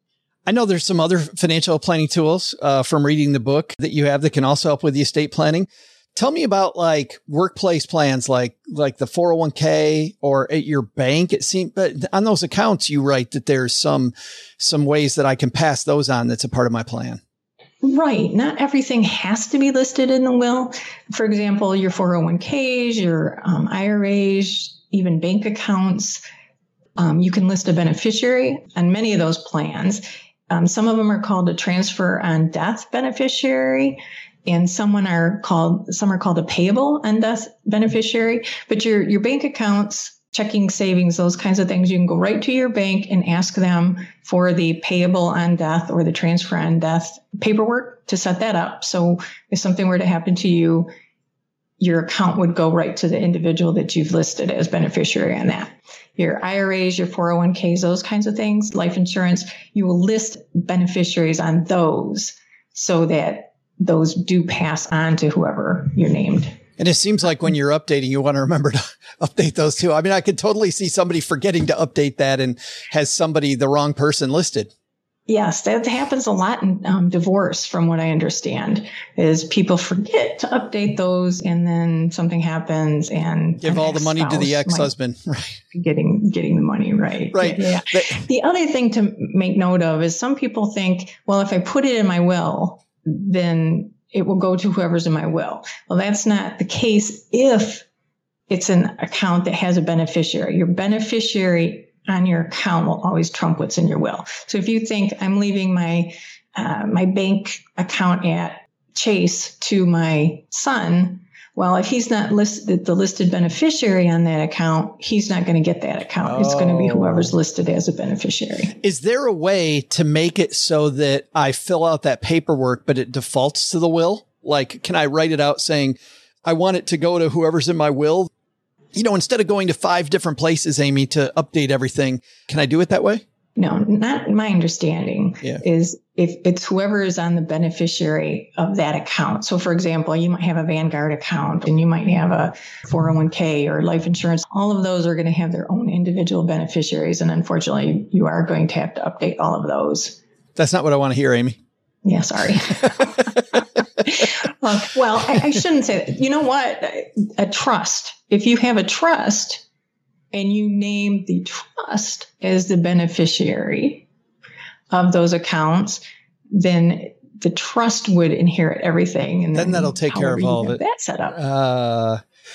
S2: I know there's some other financial planning tools uh, from reading the book that you have that can also help with the estate planning. Tell me about like workplace plans, like, like the four oh one k or at your bank. It seems, but on those accounts, you write that there's some, some ways that I can pass those on. That's a part of my plan.
S8: Right. Not everything has to be listed in the will. For example, your four oh one k's, your um, I R As, even bank accounts. Um, you can list a beneficiary on many of those plans. Um, some of them are called a transfer on death beneficiary. And someone are called, some are called a payable on death beneficiary, but your, your bank accounts, checking, savings, those kinds of things, you can go right to your bank and ask them for the payable on death or the transfer on death paperwork to set that up. So if something were to happen to you, your account would go right to the individual that you've listed as beneficiary on that. Your I R As, your four oh one k's, those kinds of things, life insurance, you will list beneficiaries on those so that those do pass on to whoever you're named.
S2: And it seems like when you're updating, you want to remember to update those too. I mean, I could totally see somebody forgetting to update that and has somebody, the wrong person listed.
S8: Yes, that happens a lot in um, divorce, from what I understand, is people forget to update those and then something happens and
S2: give all the money to the ex-husband. Right.
S8: Getting, getting the money. Right.
S2: Right.
S8: Yeah.
S2: But,
S8: the other thing to make note of is some people think, well, if I put it in my will, then it will go to whoever's in my will. Well, that's not the case if it's an account that has a beneficiary. Your beneficiary on your account will always trump what's in your will. So if you think I'm leaving my uh, my bank account at Chase to my son, well, if he's not listed, the listed beneficiary on that account, he's not going to get that account. Oh. It's going to be whoever's listed as a beneficiary.
S2: Is there a way to make it so that I fill out that paperwork, but it defaults to the will? Like, can I write it out saying, I want it to go to whoever's in my will? You know, instead of going to five different places, Amy, to update everything, can I do it that way?
S8: No, not my understanding
S2: Yeah.
S8: is if it's whoever is on the beneficiary of that account. So for example, you might have a Vanguard account and you might have a four oh one k or life insurance. All of those are going to have their own individual beneficiaries. And unfortunately, you are going to have to update all of those.
S2: That's not what I want to hear, Amy.
S8: Yeah, sorry. well, well I, I shouldn't say that. You know what? A trust. If you have a trust, and you name the trust as the beneficiary of those accounts, then the trust would inherit everything. And
S2: then,
S8: then
S2: that'll take care of all of it.
S8: That set up.
S2: Uh,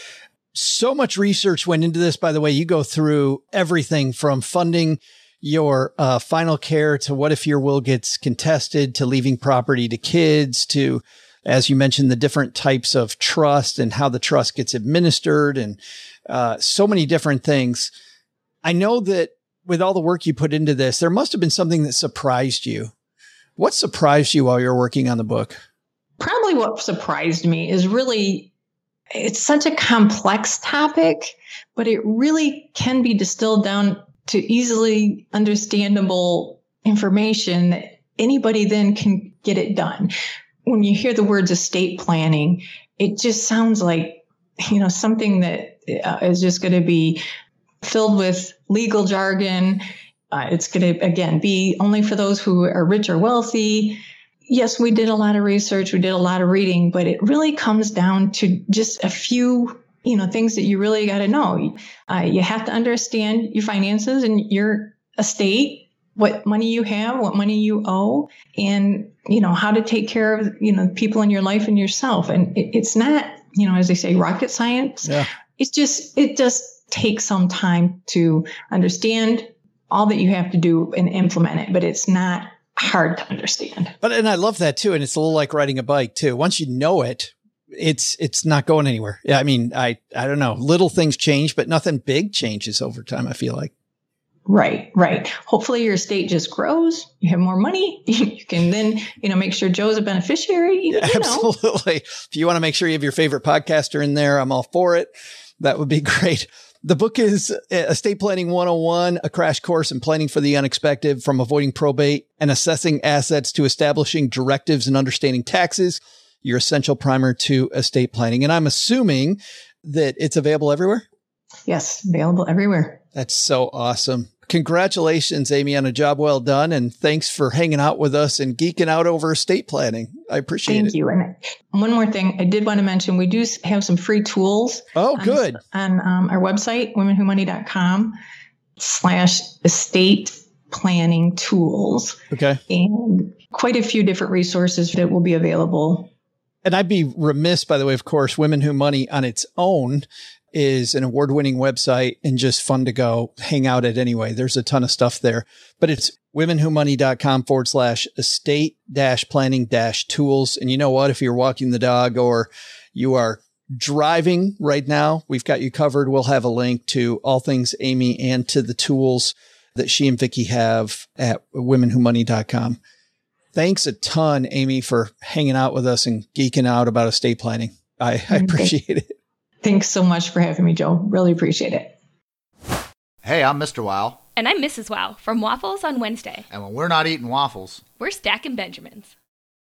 S2: so much research went into this. By the way, you go through everything from funding your uh, final care to what if your will gets contested, to leaving property to kids, to, as you mentioned, the different types of trust and how the trust gets administered, and Uh, so many different things. I know that with all the work you put into this, there must have been something that surprised you. What surprised you while you were working on the book?
S8: Probably what surprised me is really, it's such a complex topic, but it really can be distilled down to easily understandable information that anybody then can get it done. When you hear the words estate planning, it just sounds like, you know, something that uh, is just going to be filled with legal jargon. Uh, it's going to, again, be only for those who are rich or wealthy. Yes, we did a lot of research. We did a lot of reading, but it really comes down to just a few, you know, things that you really got to know. Uh, you have to understand your finances and your estate, what money you have, what money you owe, and, you know, how to take care of, you know, people in your life and yourself. And it, it's not, you know, as they say, rocket science.
S2: Yeah.
S8: It's just, it just takes some time to understand all that you have to do and implement it, but it's not hard to understand.
S2: But, and I love that too. And it's a little like riding a bike too. Once you know it, it's, it's not going anywhere. Yeah. I mean, I, I don't know. Little things change, but nothing big changes over time, I feel like.
S8: Right, right. Hopefully your estate just grows. You have more money. You can then, you know, make sure Joe's a beneficiary. You,
S2: Yeah,
S8: you know.
S2: absolutely. If you want to make sure you have your favorite podcaster in there, I'm all for it. That would be great. The book is Estate Planning one oh one, a crash course in planning for the unexpected, from avoiding probate and assessing assets to establishing directives and understanding taxes, your essential primer to estate planning. And I'm assuming that it's available everywhere?
S8: Yes, available everywhere.
S2: That's so awesome. Congratulations, Amy, on a job well done. And thanks for hanging out with us and geeking out over estate planning. I appreciate
S8: Thank
S2: it.
S8: you. And one more thing I did want to mention, we do have some free tools.
S2: Oh,
S8: on,
S2: good.
S8: On um, our website, women who money dot com slash estate planning tools.
S2: Okay.
S8: And quite a few different resources that will be available.
S2: And I'd be remiss, by the way, of course, Women Who Money on its own is an award-winning website and just fun to go hang out at anyway. There's a ton of stuff there, but it's womenwhommoney.com forward slash estate dash planning dash tools. And you know what? If you're walking the dog or you are driving right now, we've got you covered. We'll have a link to all things Amy and to the tools that she and Vicky have at women who money dot com. Thanks a ton, Amy, for hanging out with us and geeking out about estate planning. I, I appreciate it.
S8: Thanks so much for having me, Joe. Really appreciate it.
S9: Hey, I'm Mister Wow.
S10: And I'm Missus Wow from Waffles on Wednesday.
S9: And when we're not eating waffles,
S10: we're stacking Benjamins.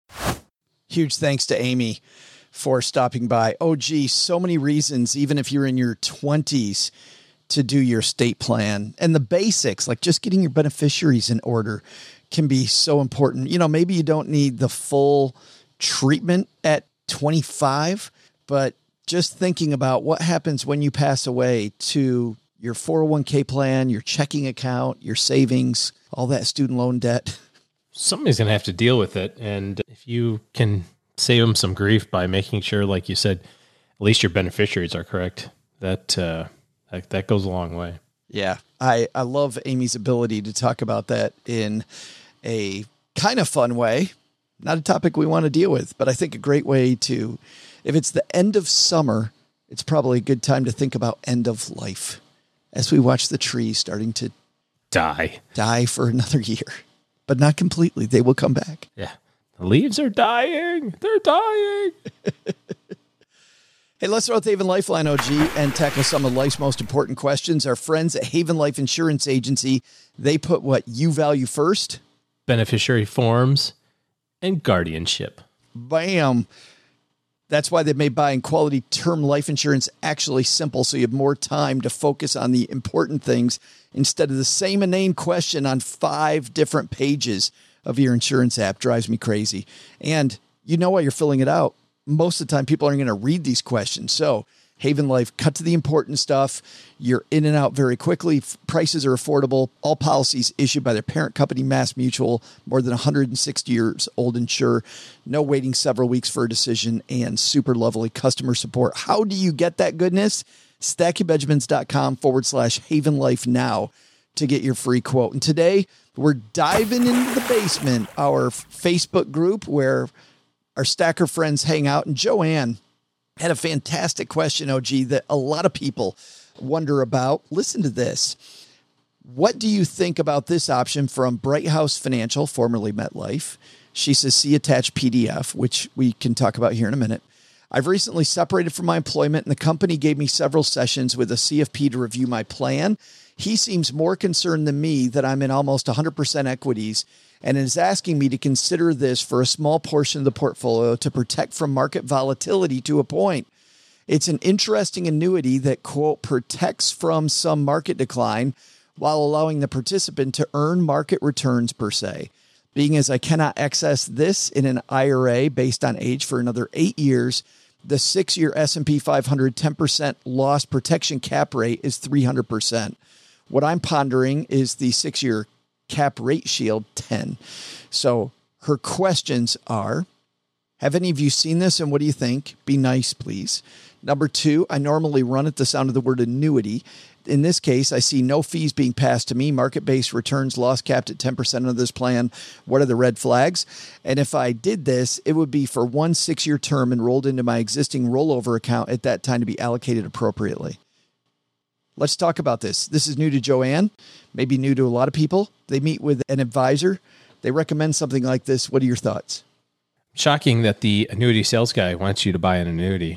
S2: Huge thanks to Amy for stopping by. Oh, gee, so many reasons, even if you're in your twenties, to do your estate plan. And the basics, like just getting your beneficiaries in order, can be so important. You know, maybe you don't need the full treatment at twenty-five, but just thinking about what happens when you pass away to your four oh one k plan, your checking account, your savings, all that student loan debt.
S3: Somebody's going to have to deal with it. And if you can save them some grief by making sure, like you said, at least your beneficiaries are correct, that, uh, that, that goes a long way.
S2: Yeah. I, I love Amy's ability to talk about that in a kind of fun way. Not a topic we want to deal with, but I think a great way to, if it's the end of summer, it's probably a good time to think about end of life as we watch the trees starting to
S3: die,
S2: die for another year, but not completely. They will come back.
S3: Yeah. The leaves are dying. They're dying.
S2: Hey, let's throw out the Haven Lifeline, O G, and tackle some of life's most important questions. Our friends at Haven Life Insurance Agency, they put what you value first.
S3: Beneficiary forms and guardianship.
S2: Bam. That's why they've made buying quality term life insurance actually simple, so you have more time to focus on the important things instead of the same inane question on five different pages of your insurance app. Drives me crazy. And you know why you're filling it out. Most of the time, people aren't going to read these questions. So Haven Life, cut to the important stuff. You're in and out very quickly. Prices are affordable. All policies issued by their parent company, Mass Mutual, more than one hundred sixty years old insurer. No waiting several weeks for a decision, and super lovely customer support. How do you get that goodness? StackyBenjamins.com forward slash Haven Life now to get your free quote. And today we're diving into the basement, our Facebook group where our stacker friends hang out. And Joanne had a fantastic question, O G, that a lot of people wonder about. Listen to this. What do you think about this option from Bright House Financial, formerly MetLife? She says, see attached P D F, which we can talk about here in a minute. I've recently separated from my employment, and the company gave me several sessions with a C F P to review my plan. He seems more concerned than me that I'm in almost one hundred percent equities and is asking me to consider this for a small portion of the portfolio to protect from market volatility to a point. It's an interesting annuity that, quote, protects from some market decline while allowing the participant to earn market returns per se. Being as I cannot access this in an I R A based on age for another eight years, the six-year S and P five hundred ten percent loss protection cap rate is three hundred percent. What I'm pondering is the six-year cap rate shield ten. So her questions are, have any of you seen this and what do you think? Be nice, please. Number two, I normally run at the sound of the word annuity. In this case, I see no fees being passed to me, market-based returns, loss capped at ten percent of this plan. What are the red flags? And if I did this, it would be for one six-year term enrolled into my existing rollover account at that time to be allocated appropriately. Let's talk about this. This is new to Joanne, maybe new to a lot of people. They meet with an advisor. They recommend something like this. What are your thoughts?
S3: Shocking that the annuity sales guy wants you to buy an annuity.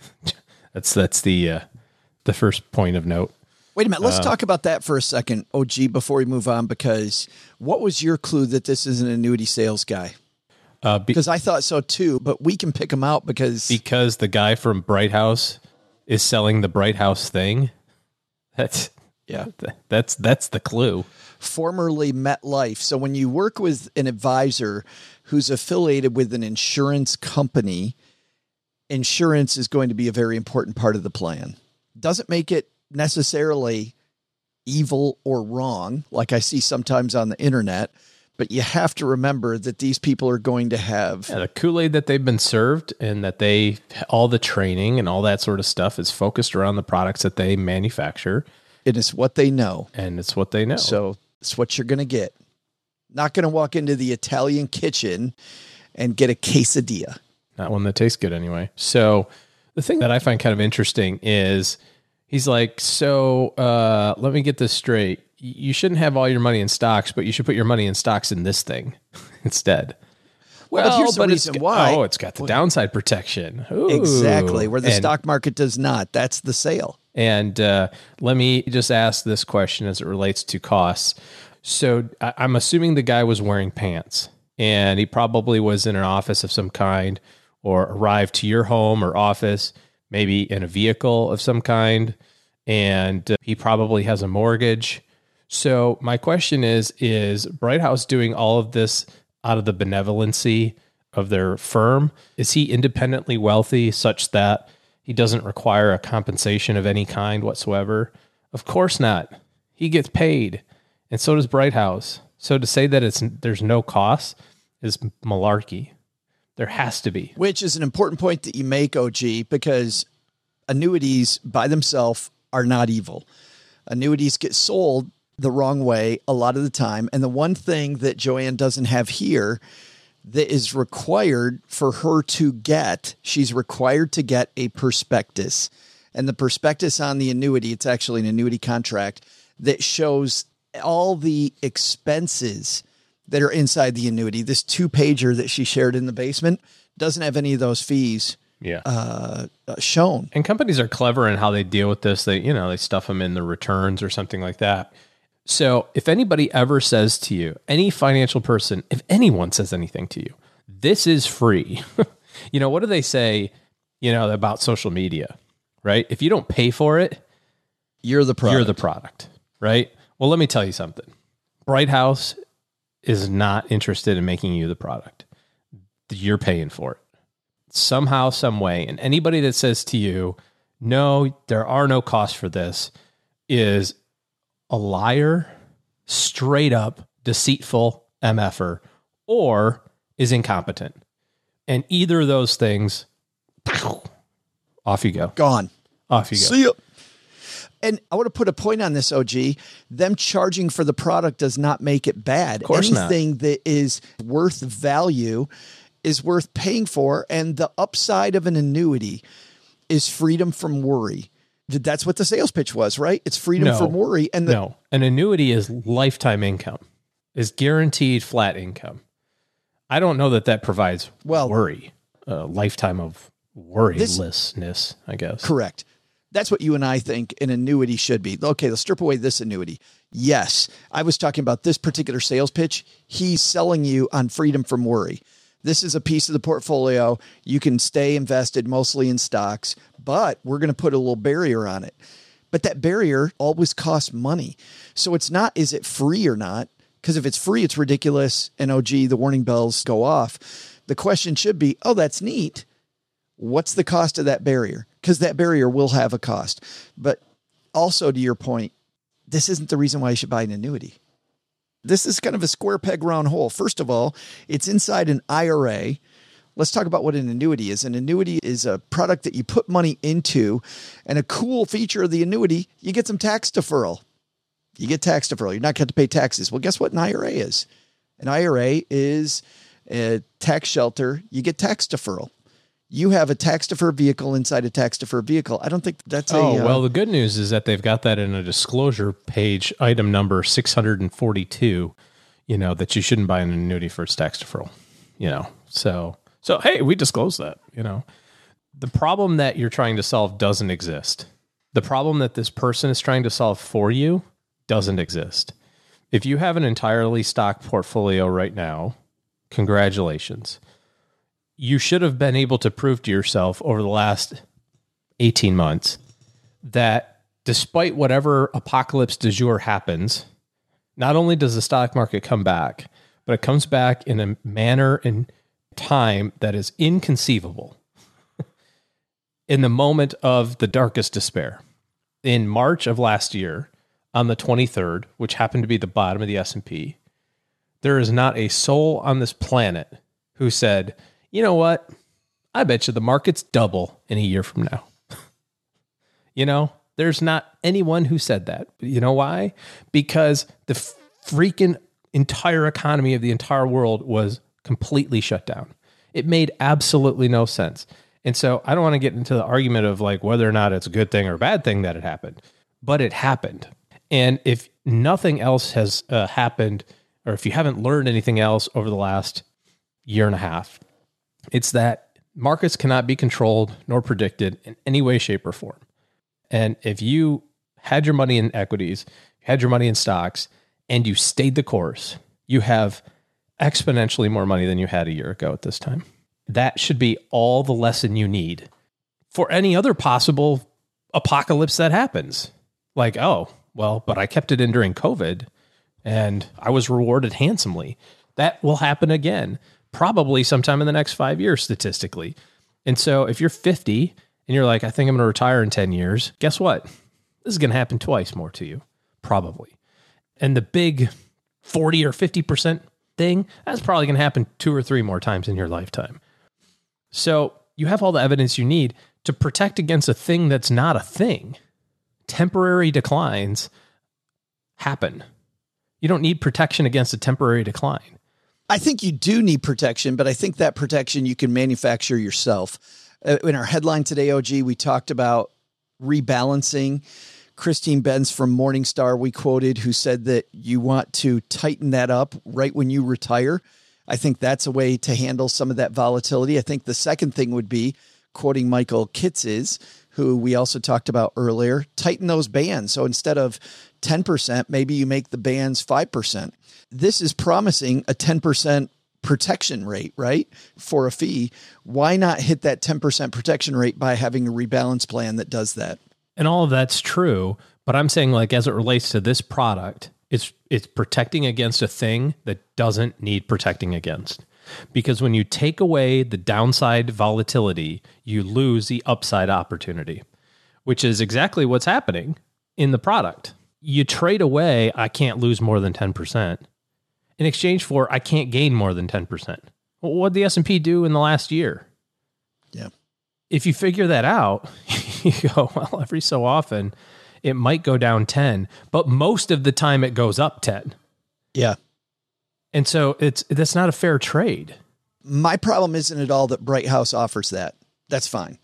S3: that's that's the uh, the first point of note.
S2: Wait a minute. Let's
S3: uh,
S2: talk about that for a second, O G, before we move on, because what was your clue that this is an annuity sales guy? Uh, be- because I thought so too, but we can pick him out because...
S3: Because the guy from Bright House is selling the Bright House thing. That's yeah. That's that's the clue.
S2: Formerly MetLife. So when you work with an advisor who's affiliated with an insurance company, insurance is going to be a very important part of the plan. Doesn't make it necessarily evil or wrong, like I see sometimes on the internet, but you have to remember that these people are going to have
S3: yeah, the Kool-Aid that they've been served, and that they, all the training and all that sort of stuff is focused around the products that they manufacture.
S2: It is what they know.
S3: And it's what they know.
S2: So it's what you're going to get. Not going to walk into the Italian kitchen and get a quesadilla.
S3: Not one that tastes good anyway. So the thing that I find kind of interesting is he's like, so uh, let me get this straight. You shouldn't have all your money in stocks, but you should put your money in stocks in this thing instead.
S2: Well, but here's the reason why.
S3: Oh, it's got the downside protection. Ooh.
S2: Exactly. Where the
S3: and,
S2: stock market does not. That's the sale.
S3: And uh, let me just ask this question as it relates to costs. So I- I'm assuming the guy was wearing pants, and he probably was in an office of some kind, or arrived to your home or office, maybe in a vehicle of some kind, and uh, he probably has a mortgage. So my question is, is Bright House doing all of this out of the benevolency of their firm? Is he independently wealthy such that he doesn't require a compensation of any kind whatsoever? Of course not. He gets paid, and so does Bright House. So to say that it's there's no cost is malarkey. There has to be.
S2: Which is an important point that you make, O G, because annuities by themselves are not evil. Annuities get sold the wrong way a lot of the time. And the one thing that Joanne doesn't have here that is required for her to get, she's required to get a prospectus. And the prospectus on the annuity, it's actually an annuity contract that shows all the expenses that are inside the annuity. This two-pager that she shared in the basement doesn't have any of those fees
S3: yeah.
S2: uh, uh, shown.
S3: And companies are clever in how they deal with this. They, you know, they stuff them in the returns or something like that. So if anybody ever says to you, any financial person, if anyone says anything to you, this is free. You know, what do they say, you know, about social media, right? If you don't pay for it,
S2: you're the product.
S3: You're the product, right? Well, let me tell you something. Bright House is not interested in making you the product. You're paying for it. Somehow, some way. And anybody that says to you, no, there are no costs for this, is a liar, straight up deceitful M F er, or is incompetent. And either of those things, off you go.
S2: Gone.
S3: Off you go.
S2: See ya. And I want to put a point on this, O G. Them charging for the product does not make it bad.
S3: Of course
S2: Anything
S3: not.
S2: that is worth value is worth paying for. And the upside of an annuity is freedom from worry. That's what the sales pitch was, right? It's freedom
S3: no,
S2: from worry. And the,
S3: no, an annuity is lifetime income, is guaranteed flat income. I don't know that that provides
S2: well,
S3: worry, a lifetime of worrylessness, this, I guess.
S2: Correct. That's what you and I think an annuity should be. Okay, let's strip away this annuity. Yes, I was talking about this particular sales pitch. He's selling you on freedom from worry. This is a piece of the portfolio. You can stay invested mostly in stocks, but we're going to put a little barrier on it. But that barrier always costs money. So it's not, is it free or not? Because if it's free, it's ridiculous. And oh, gee, the warning bells go off. The question should be, oh, that's neat. What's the cost of that barrier? Because that barrier will have a cost. But also to your point, this isn't the reason why you should buy an annuity. This is kind of a square peg round hole. First of all, it's inside an I R A. Let's talk about what an annuity is. An annuity is a product that you put money into, and a cool feature of the annuity, you get some tax deferral. You get tax deferral. You're not going to pay taxes. Well, guess what an I R A is? An I R A is a tax shelter. You get tax deferral. You have a tax deferred vehicle inside a tax deferred vehicle. I don't think that's a...
S3: Oh,
S2: uh,
S3: well, the good news is that they've got that in a disclosure page, item number six hundred forty-two, you know, that you shouldn't buy an annuity for its tax deferral, you know. So, so hey, we disclose that, you know. The problem that you're trying to solve doesn't exist. The problem that this person is trying to solve for you doesn't exist. If you have an entirely stock portfolio right now, congratulations. You should have been able to prove to yourself over the last eighteen months that despite whatever apocalypse du jour happens, not only does the stock market come back, but it comes back in a manner and time that is inconceivable in the moment of the darkest despair. In March of last year, on the twenty-third, which happened to be the bottom of the S and P, there is not a soul on this planet who said, you know what? I bet you the market's double in a year from now. You know, there's not anyone who said that. You know why? Because the freaking entire economy of the entire world was completely shut down. It made absolutely no sense. And so I don't want to get into the argument of like whether or not it's a good thing or a bad thing that it happened, but it happened. And if nothing else has uh, happened, or if you haven't learned anything else over the last year and a half, it's that markets cannot be controlled nor predicted in any way, shape, or form. And if you had your money in equities, had your money in stocks, and you stayed the course, you have exponentially more money than you had a year ago at this time. That should be all the lesson you need for any other possible apocalypse that happens. Like, oh, well, but I kept it in during COVID and I was rewarded handsomely. That will happen again, probably sometime in the next five years, statistically. And so if you're fifty and you're like, I think I'm going to retire in ten years, guess what? This is going to happen twice more to you, probably. And the big forty or fifty percent thing, that's probably going to happen two or three more times in your lifetime. So you have all the evidence you need to protect against a thing that's not a thing. Temporary declines happen. You don't need protection against a temporary decline.
S2: I think you do need protection, but I think that protection you can manufacture yourself. Uh, in our headline today, O G, we talked about rebalancing. Christine Benz from Morningstar, we quoted, who said that you want to tighten that up right when you retire. I think that's a way to handle some of that volatility. I think the second thing would be quoting Michael Kitzes, who we also talked about earlier, tighten those bands. So instead of ten percent, maybe you make the bands five percent. This is promising a ten percent protection rate, right? For a fee. Why not hit that ten percent protection rate by having a rebalance plan that does that?
S3: And all of that's true, but I'm saying, like, as it relates to this product, it's it's protecting against a thing that doesn't need protecting against. Because when you take away the downside volatility, you lose the upside opportunity, which is exactly what's happening in the product. You trade away, I can't lose more than ten percent, in exchange for I can't gain more than ten percent. Well, what did the S and P do in the last year?
S2: Yeah.
S3: If you figure that out, you go, well, every so often it might go down ten, but most of the time it goes up ten.
S2: Yeah.
S3: And so it's that's not a fair trade.
S2: My problem isn't at all that Bright House offers that. That's fine.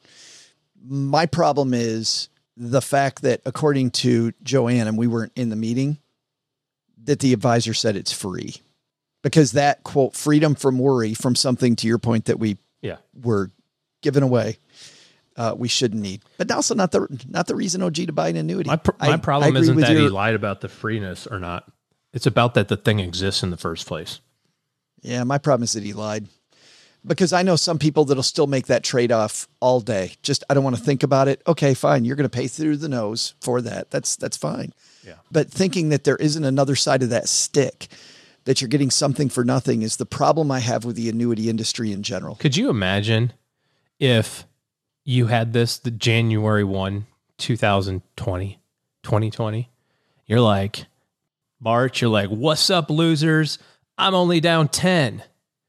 S2: My problem is the fact that, according to Joanne, and we weren't in the meeting, that the advisor said it's free. Because that, quote, freedom from worry from something, to your point, that we
S3: yeah.
S2: were given away, uh, we shouldn't need. But also not the not the reason O G to buy an annuity.
S3: My, pr- my
S2: I,
S3: problem
S2: I
S3: isn't that
S2: your,
S3: he lied about the freeness or not. It's about that the thing exists in the first place.
S2: Yeah, my problem is that he lied. Because I know some people that'll still make that trade-off all day. Just, I don't want to think about it. Okay, fine. You're going to pay through the nose for that. That's that's fine.
S3: Yeah.
S2: But thinking that there isn't another side of that stick, that you're getting something for nothing, is the problem I have with the annuity industry in general.
S3: Could you imagine if you had this the January first, twenty twenty, twenty twenty? You're like, March, you're like, what's up, losers? I'm only down ten.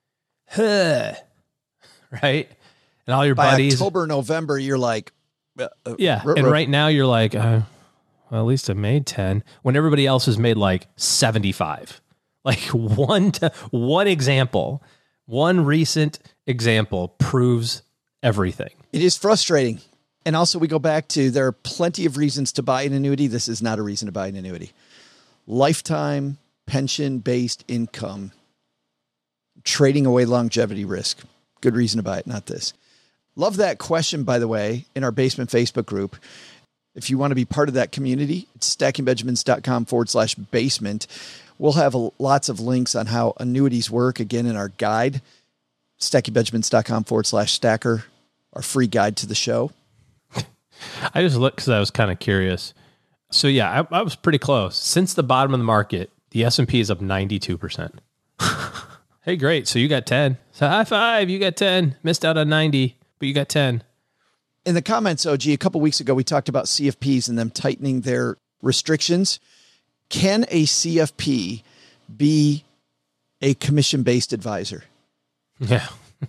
S3: Huh. Right? And all your
S2: By
S3: buddies.
S2: October, November, you're like, uh,
S3: yeah.
S2: r-
S3: And
S2: r-
S3: right now you're like, uh, well, at least I made ten, when everybody else has made like seventy-five. Like one, to, one example, one recent example proves everything.
S2: It is frustrating. And also, we go back to, there are plenty of reasons to buy an annuity. This is not a reason to buy an annuity. Lifetime pension-based income, trading away longevity risk. Good reason to buy it, not this. Love that question, by the way, in our Basement Facebook group. If you want to be part of that community, it's stackingbenjamins.com forward slash basement. We'll have a, lots of links on how annuities work, again, in our guide, stackingbenjamins.com forward slash stacker, our free guide to the show.
S3: I just looked because I was kind of curious. So yeah, I, I was pretty close. Since the bottom of the market, the S and P is up ninety-two percent. Hey, great. So you got ten. So high five, you got ten. Missed out on ninety, but you got ten.
S2: In the comments, O G, a couple weeks ago, we talked about C F Ps and them tightening their restrictions. Can a C F P be a commission-based advisor?
S3: Yeah.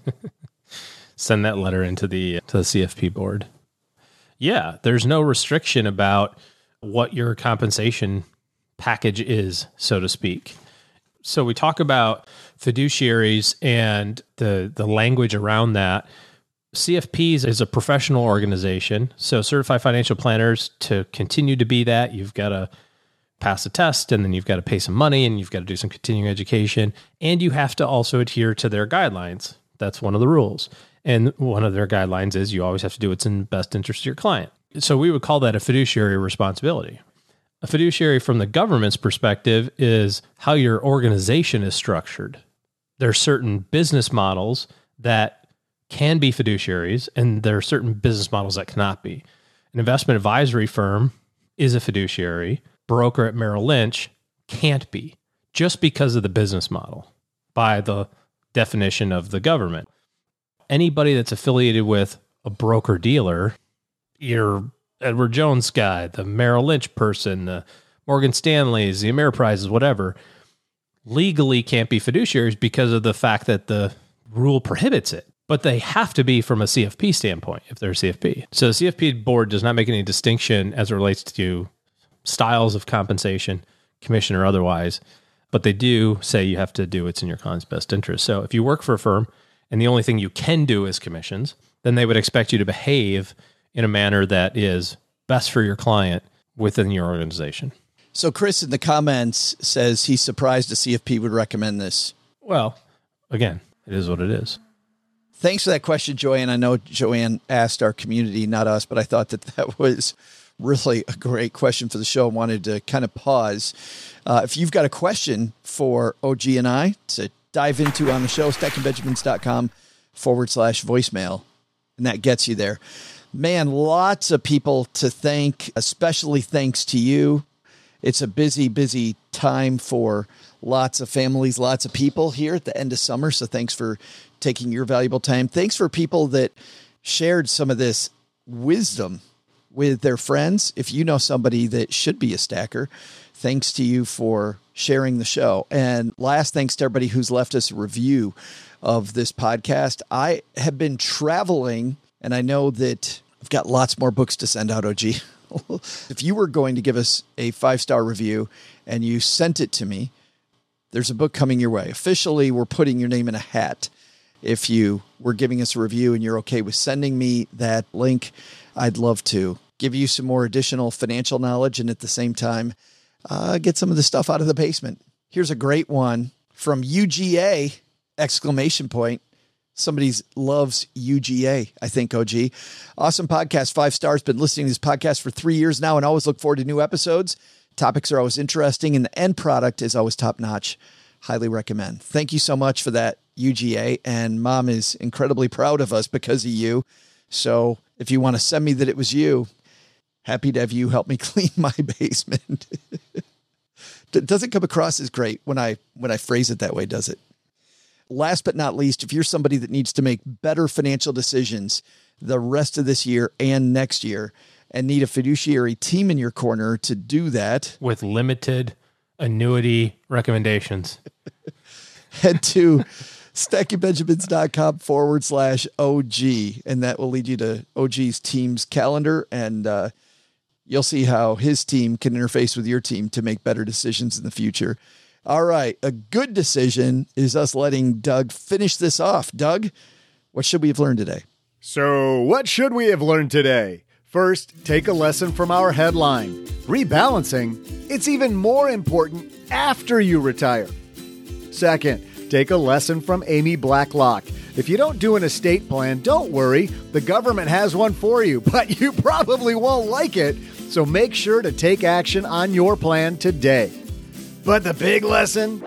S3: Send that letter into the to the C F P board. Yeah, there's no restriction about what your compensation package is, so to speak. So we talk about fiduciaries and the the language around that. C F Ps is a professional organization. So certified financial planners, to continue to be that, you've got to pass a test, and then you've got to pay some money, and you've got to do some continuing education, and you have to also adhere to their guidelines. That's one of the rules. And one of their guidelines is you always have to do what's in the best interest of your client. So we would call that a fiduciary responsibility. A fiduciary from the government's perspective is how your organization is structured. There are certain business models that can be fiduciaries, and there are certain business models that cannot be. An investment advisory firm is a fiduciary. Broker at Merrill Lynch can't be, just because of the business model by the definition of the government. Anybody that's affiliated with a broker-dealer, your Edward Jones guy, the Merrill Lynch person, the Morgan Stanleys, the Ameriprises, whatever, legally can't be fiduciaries because of the fact that the rule prohibits it. But they have to be from a C F P standpoint if they're a C F P. So the C F P board does not make any distinction as it relates to styles of compensation, commission or otherwise, but they do say you have to do what's in your client's best interest. So if you work for a firm and the only thing you can do is commissions, then they would expect you to behave in a manner that is best for your client within your organization.
S2: So Chris in the comments says he's surprised a C F P would recommend this.
S3: Well, again, it is what it is.
S2: Thanks for that question, Joanne. I know Joanne asked our community, not us, but I thought that that was really a great question for the show. I wanted to kind of pause. Uh, if you've got a question for O G and I to dive into on the show, stackingbenjamins.com forward slash voicemail, and that gets you there. Man, lots of people to thank, especially thanks to you. It's a busy, busy time for lots of families, lots of people here at the end of summer. So thanks for taking your valuable time. Thanks for people that shared some of this wisdom with their friends. If you know somebody that should be a stacker, thanks to you for sharing the show. And last, thanks to everybody who's left us a review of this podcast. I have been traveling, and I know that I've got lots more books to send out, O G. If you were going to give us a five-star review and you sent it to me, there's a book coming your way. Officially, we're putting your name in a hat. If you were giving us a review and you're okay with sending me that link, I'd love to give you some more additional financial knowledge and at the same time, uh, get some of the stuff out of the basement. Here's a great one from U G A, exclamation point. Somebody loves U G A, I think, O G. Awesome podcast, five stars. Been listening to this podcast for three years now and always look forward to new episodes. Topics are always interesting and the end product is always top notch. Highly recommend. Thank you so much for that, U G A. And Mom is incredibly proud of us because of you. So if you want to send me that it was you, happy to have you help me clean my basement. It doesn't come across as great when I, when I phrase it that way, does it? Last but not least, if you're somebody that needs to make better financial decisions the rest of this year and next year and need a fiduciary team in your corner to do that,
S3: with limited annuity recommendations,
S2: head to stackingbenjamins.com forward slash OG, and that will lead you to O G's team's calendar, and uh, you'll see how his team can interface with your team to make better decisions in the future. All right, a good decision is us letting Doug finish this off. Doug, what should we have learned today?
S4: So, what should we have learned today? First, take a lesson from our headline. Rebalancing, it's even more important after you retire. Second, take a lesson from Amy Blacklock. If you don't do an estate plan, don't worry. The government has one for you, but you probably won't like it. So make sure to take action on your plan today. But the big lesson?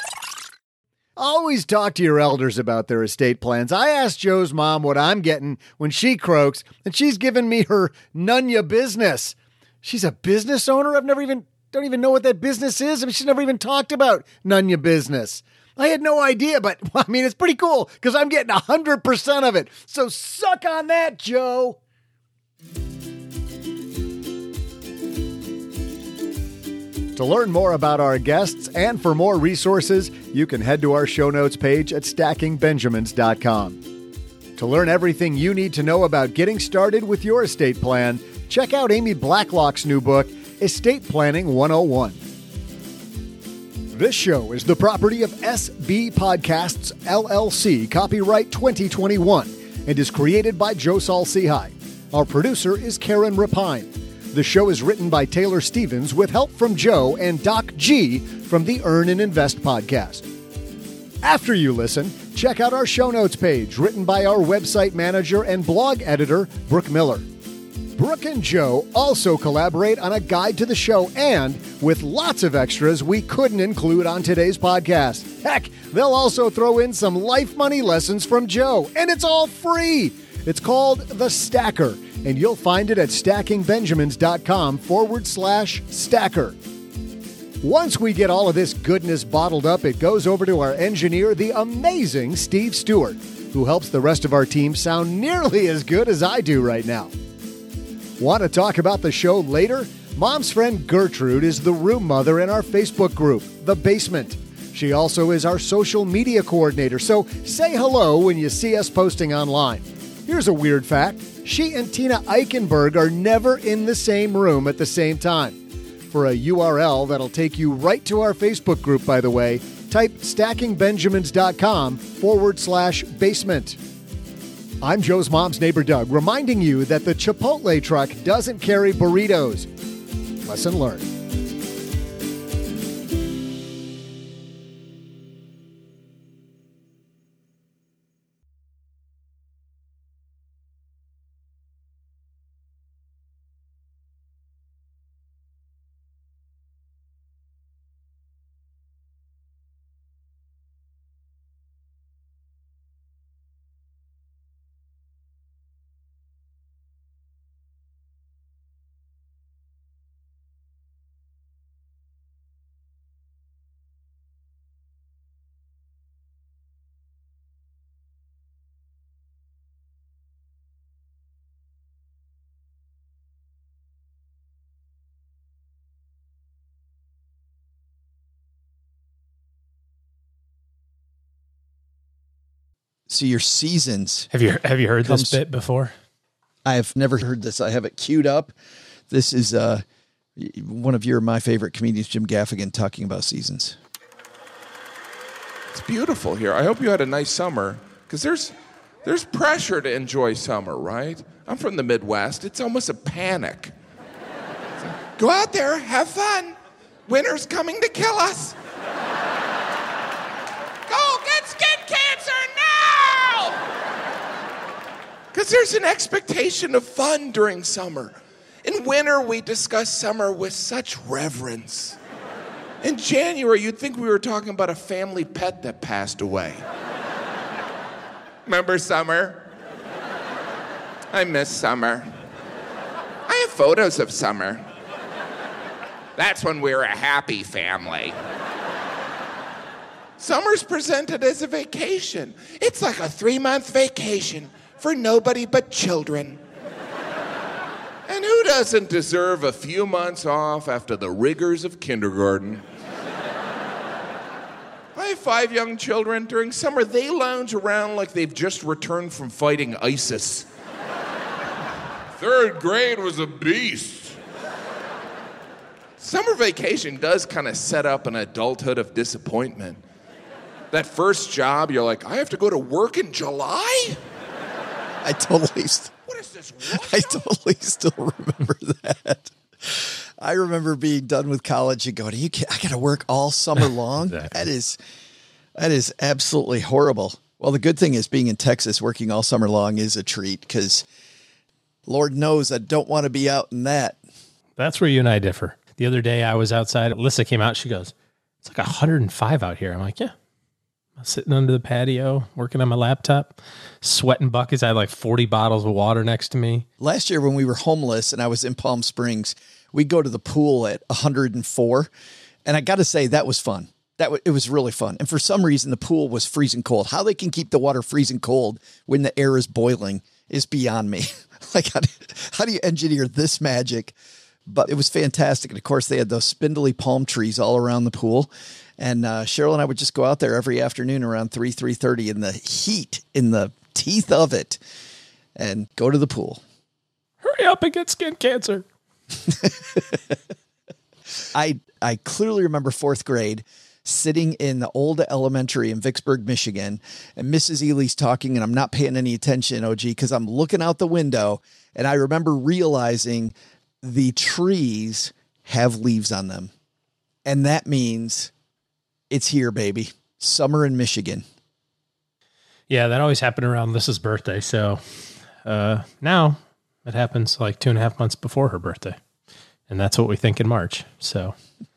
S4: Always talk to your elders about their estate plans. I asked Joe's mom what I'm getting when she croaks, and she's giving me her none ya business. She's a business owner? I've never even, don't even know what that business is. I mean, she's never even talked about none ya business. I had no idea, but I mean, it's pretty cool because I'm getting one hundred percent of it. So suck on that, Joe. To learn more about our guests and for more resources, you can head to our show notes page at stacking benjamins dot com. To learn everything you need to know about getting started with your estate plan, check out Amy Blacklock's new book, Estate Planning one oh one. This show is the property of S B Podcasts, L L C, copyright twenty twenty-one, and is created by Joe Saul-Sehy. Our producer is Karen Rapine. The show is written by Taylor Stevens with help from Joe and Doc G from the Earn and Invest podcast. After you listen, check out our show notes page written by our website manager and blog editor, Brooke Miller. Brooke and Joe also collaborate on a guide to the show and with lots of extras we couldn't include on today's podcast. Heck, they'll also throw in some life money lessons from Joe, and it's all free. It's called The Stacker, and you'll find it at stackingbenjamins.com forward slash stacker. Once we get all of this goodness bottled up, it goes over to our engineer, the amazing Steve Stewart, who helps the rest of our team sound nearly as good as I do right now. Want to talk about the show later? Mom's friend Gertrude is the room mother in our Facebook group, The Basement. She also is our social media coordinator, so say hello when you see us posting online. Here's a weird fact. She and Tina Eichenberg are never in the same room at the same time. For a U R L that'll take you right to our Facebook group, by the way, type stackingbenjamins.com forward slash basement. I'm Joe's mom's neighbor, Doug, reminding you that the Chipotle truck doesn't carry burritos. Lesson learned.
S2: So your seasons.
S3: Have you have you heard
S2: comes,
S3: this bit before?
S2: I have never heard this. I have it queued up. This is uh, one of your my favorite comedians, Jim Gaffigan, talking about seasons.
S11: It's beautiful here. I hope you had a nice summer, because there's there's pressure to enjoy summer, right? I'm from the Midwest. It's almost a panic. Go out there, have fun. Winter's coming to kill us. Go get skin cancer now! Because there's an expectation of fun during summer. In winter, we discuss summer with such reverence. In January, you'd think we were talking about a family pet that passed away. Remember summer? I miss summer. I have photos of summer. That's when we were a happy family. Summer's presented as a vacation. It's like a three-month vacation for nobody but children. And who doesn't deserve a few months off after the rigors of kindergarten? I have five young children. During summer, they lounge around like they've just returned from fighting ISIS. Third grade was a beast. Summer vacation does kind of set up an adulthood of disappointment. That first job, you're like, I have to go to work in July?
S2: I totally, st-
S11: what is this,
S2: I totally still remember that. I remember being done with college and going, you can't, I got to work all summer long.
S3: Exactly.
S2: That is, that is absolutely horrible. Well, the good thing is being in Texas, working all summer long is a treat, because Lord knows I don't want to be out in that.
S3: That's where you and I differ. The other day I was outside. Alyssa came out. She goes, it's like one hundred five out here. I'm like, yeah. I'm sitting under the patio, working on my laptop, sweating buckets. I had like forty bottles of water next to me.
S2: Last year when we were homeless and I was in Palm Springs, we'd go to the pool at one hundred four. And I got to say, that was fun. That w- It was really fun. And for some reason, the pool was freezing cold. How they can keep the water freezing cold when the air is boiling is beyond me. Like, how do, how do you engineer this magic? But it was fantastic. And of course, they had those spindly palm trees all around the pool. And uh, Cheryl and I would just go out there every afternoon around three, three thirty in the heat, in the teeth of it, and go to the pool.
S3: Hurry up and get skin cancer.
S2: I I clearly remember fourth grade sitting in the old elementary in Vicksburg, Michigan, and Missus Ely's talking, and I'm not paying any attention, O G, because I'm looking out the window, and I remember realizing the trees have leaves on them. And that means it's here, baby. Summer in Michigan.
S3: Yeah, that always happened around Lissa's birthday. So uh, now it happens like two and a half months before her birthday. And that's what we think in March. So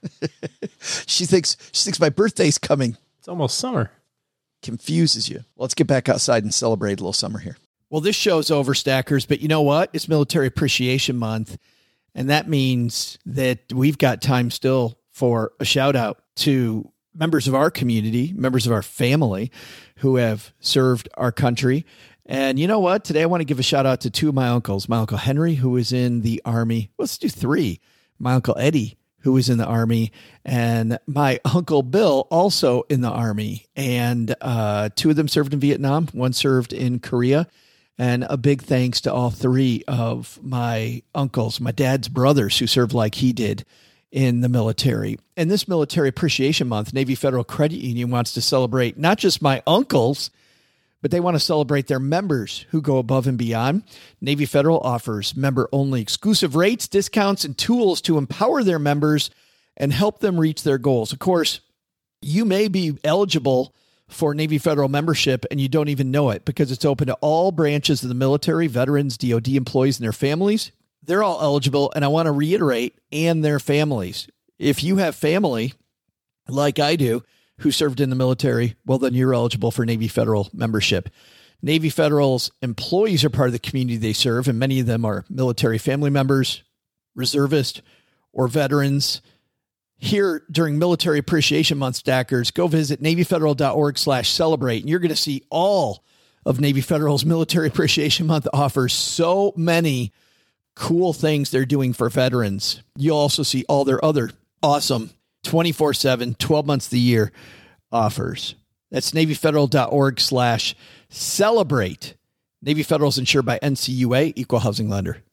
S2: she thinks she thinks my birthday's coming.
S3: It's almost summer.
S2: Confuses you. Well, let's get back outside and celebrate a little summer here. Well, this show's over, Stackers, but you know what? It's Military Appreciation Month. And that means that we've got time still for a shout out to members of our community, members of our family who have served our country. And you know what? Today I want to give a shout out to two of my uncles. My Uncle Henry, who was in the Army. Let's do three. My Uncle Eddie, who was in the Army, and my Uncle Bill, also in the Army. And uh, two of them served in Vietnam. One served in Korea. And a big thanks to all three of my uncles, my dad's brothers, who served like he did in the military. And this Military Appreciation Month, Navy Federal Credit Union wants to celebrate not just my uncles, but they want to celebrate their members who go above and beyond. Navy Federal offers member-only exclusive rates, discounts, and tools to empower their members and help them reach their goals. Of course, you may be eligible for Navy Federal membership, and you don't even know it because it's open to all branches of the military, veterans, D O D employees, and their families. They're all eligible, and I want to reiterate, and their families. If you have family, like I do, who served in the military, well, then you're eligible for Navy Federal membership. Navy Federal's employees are part of the community they serve, and many of them are military family members, reservists, or veterans. Here during Military Appreciation Month, Stackers, go visit NavyFederal.org slash celebrate, and you're going to see all of Navy Federal's Military Appreciation Month offers so many cool things they're doing for veterans. You'll also see all their other awesome twenty-four seven, twelve months of the year offers. That's NavyFederal.org slash celebrate. Navy Federal is insured by N C U A, Equal Housing Lender.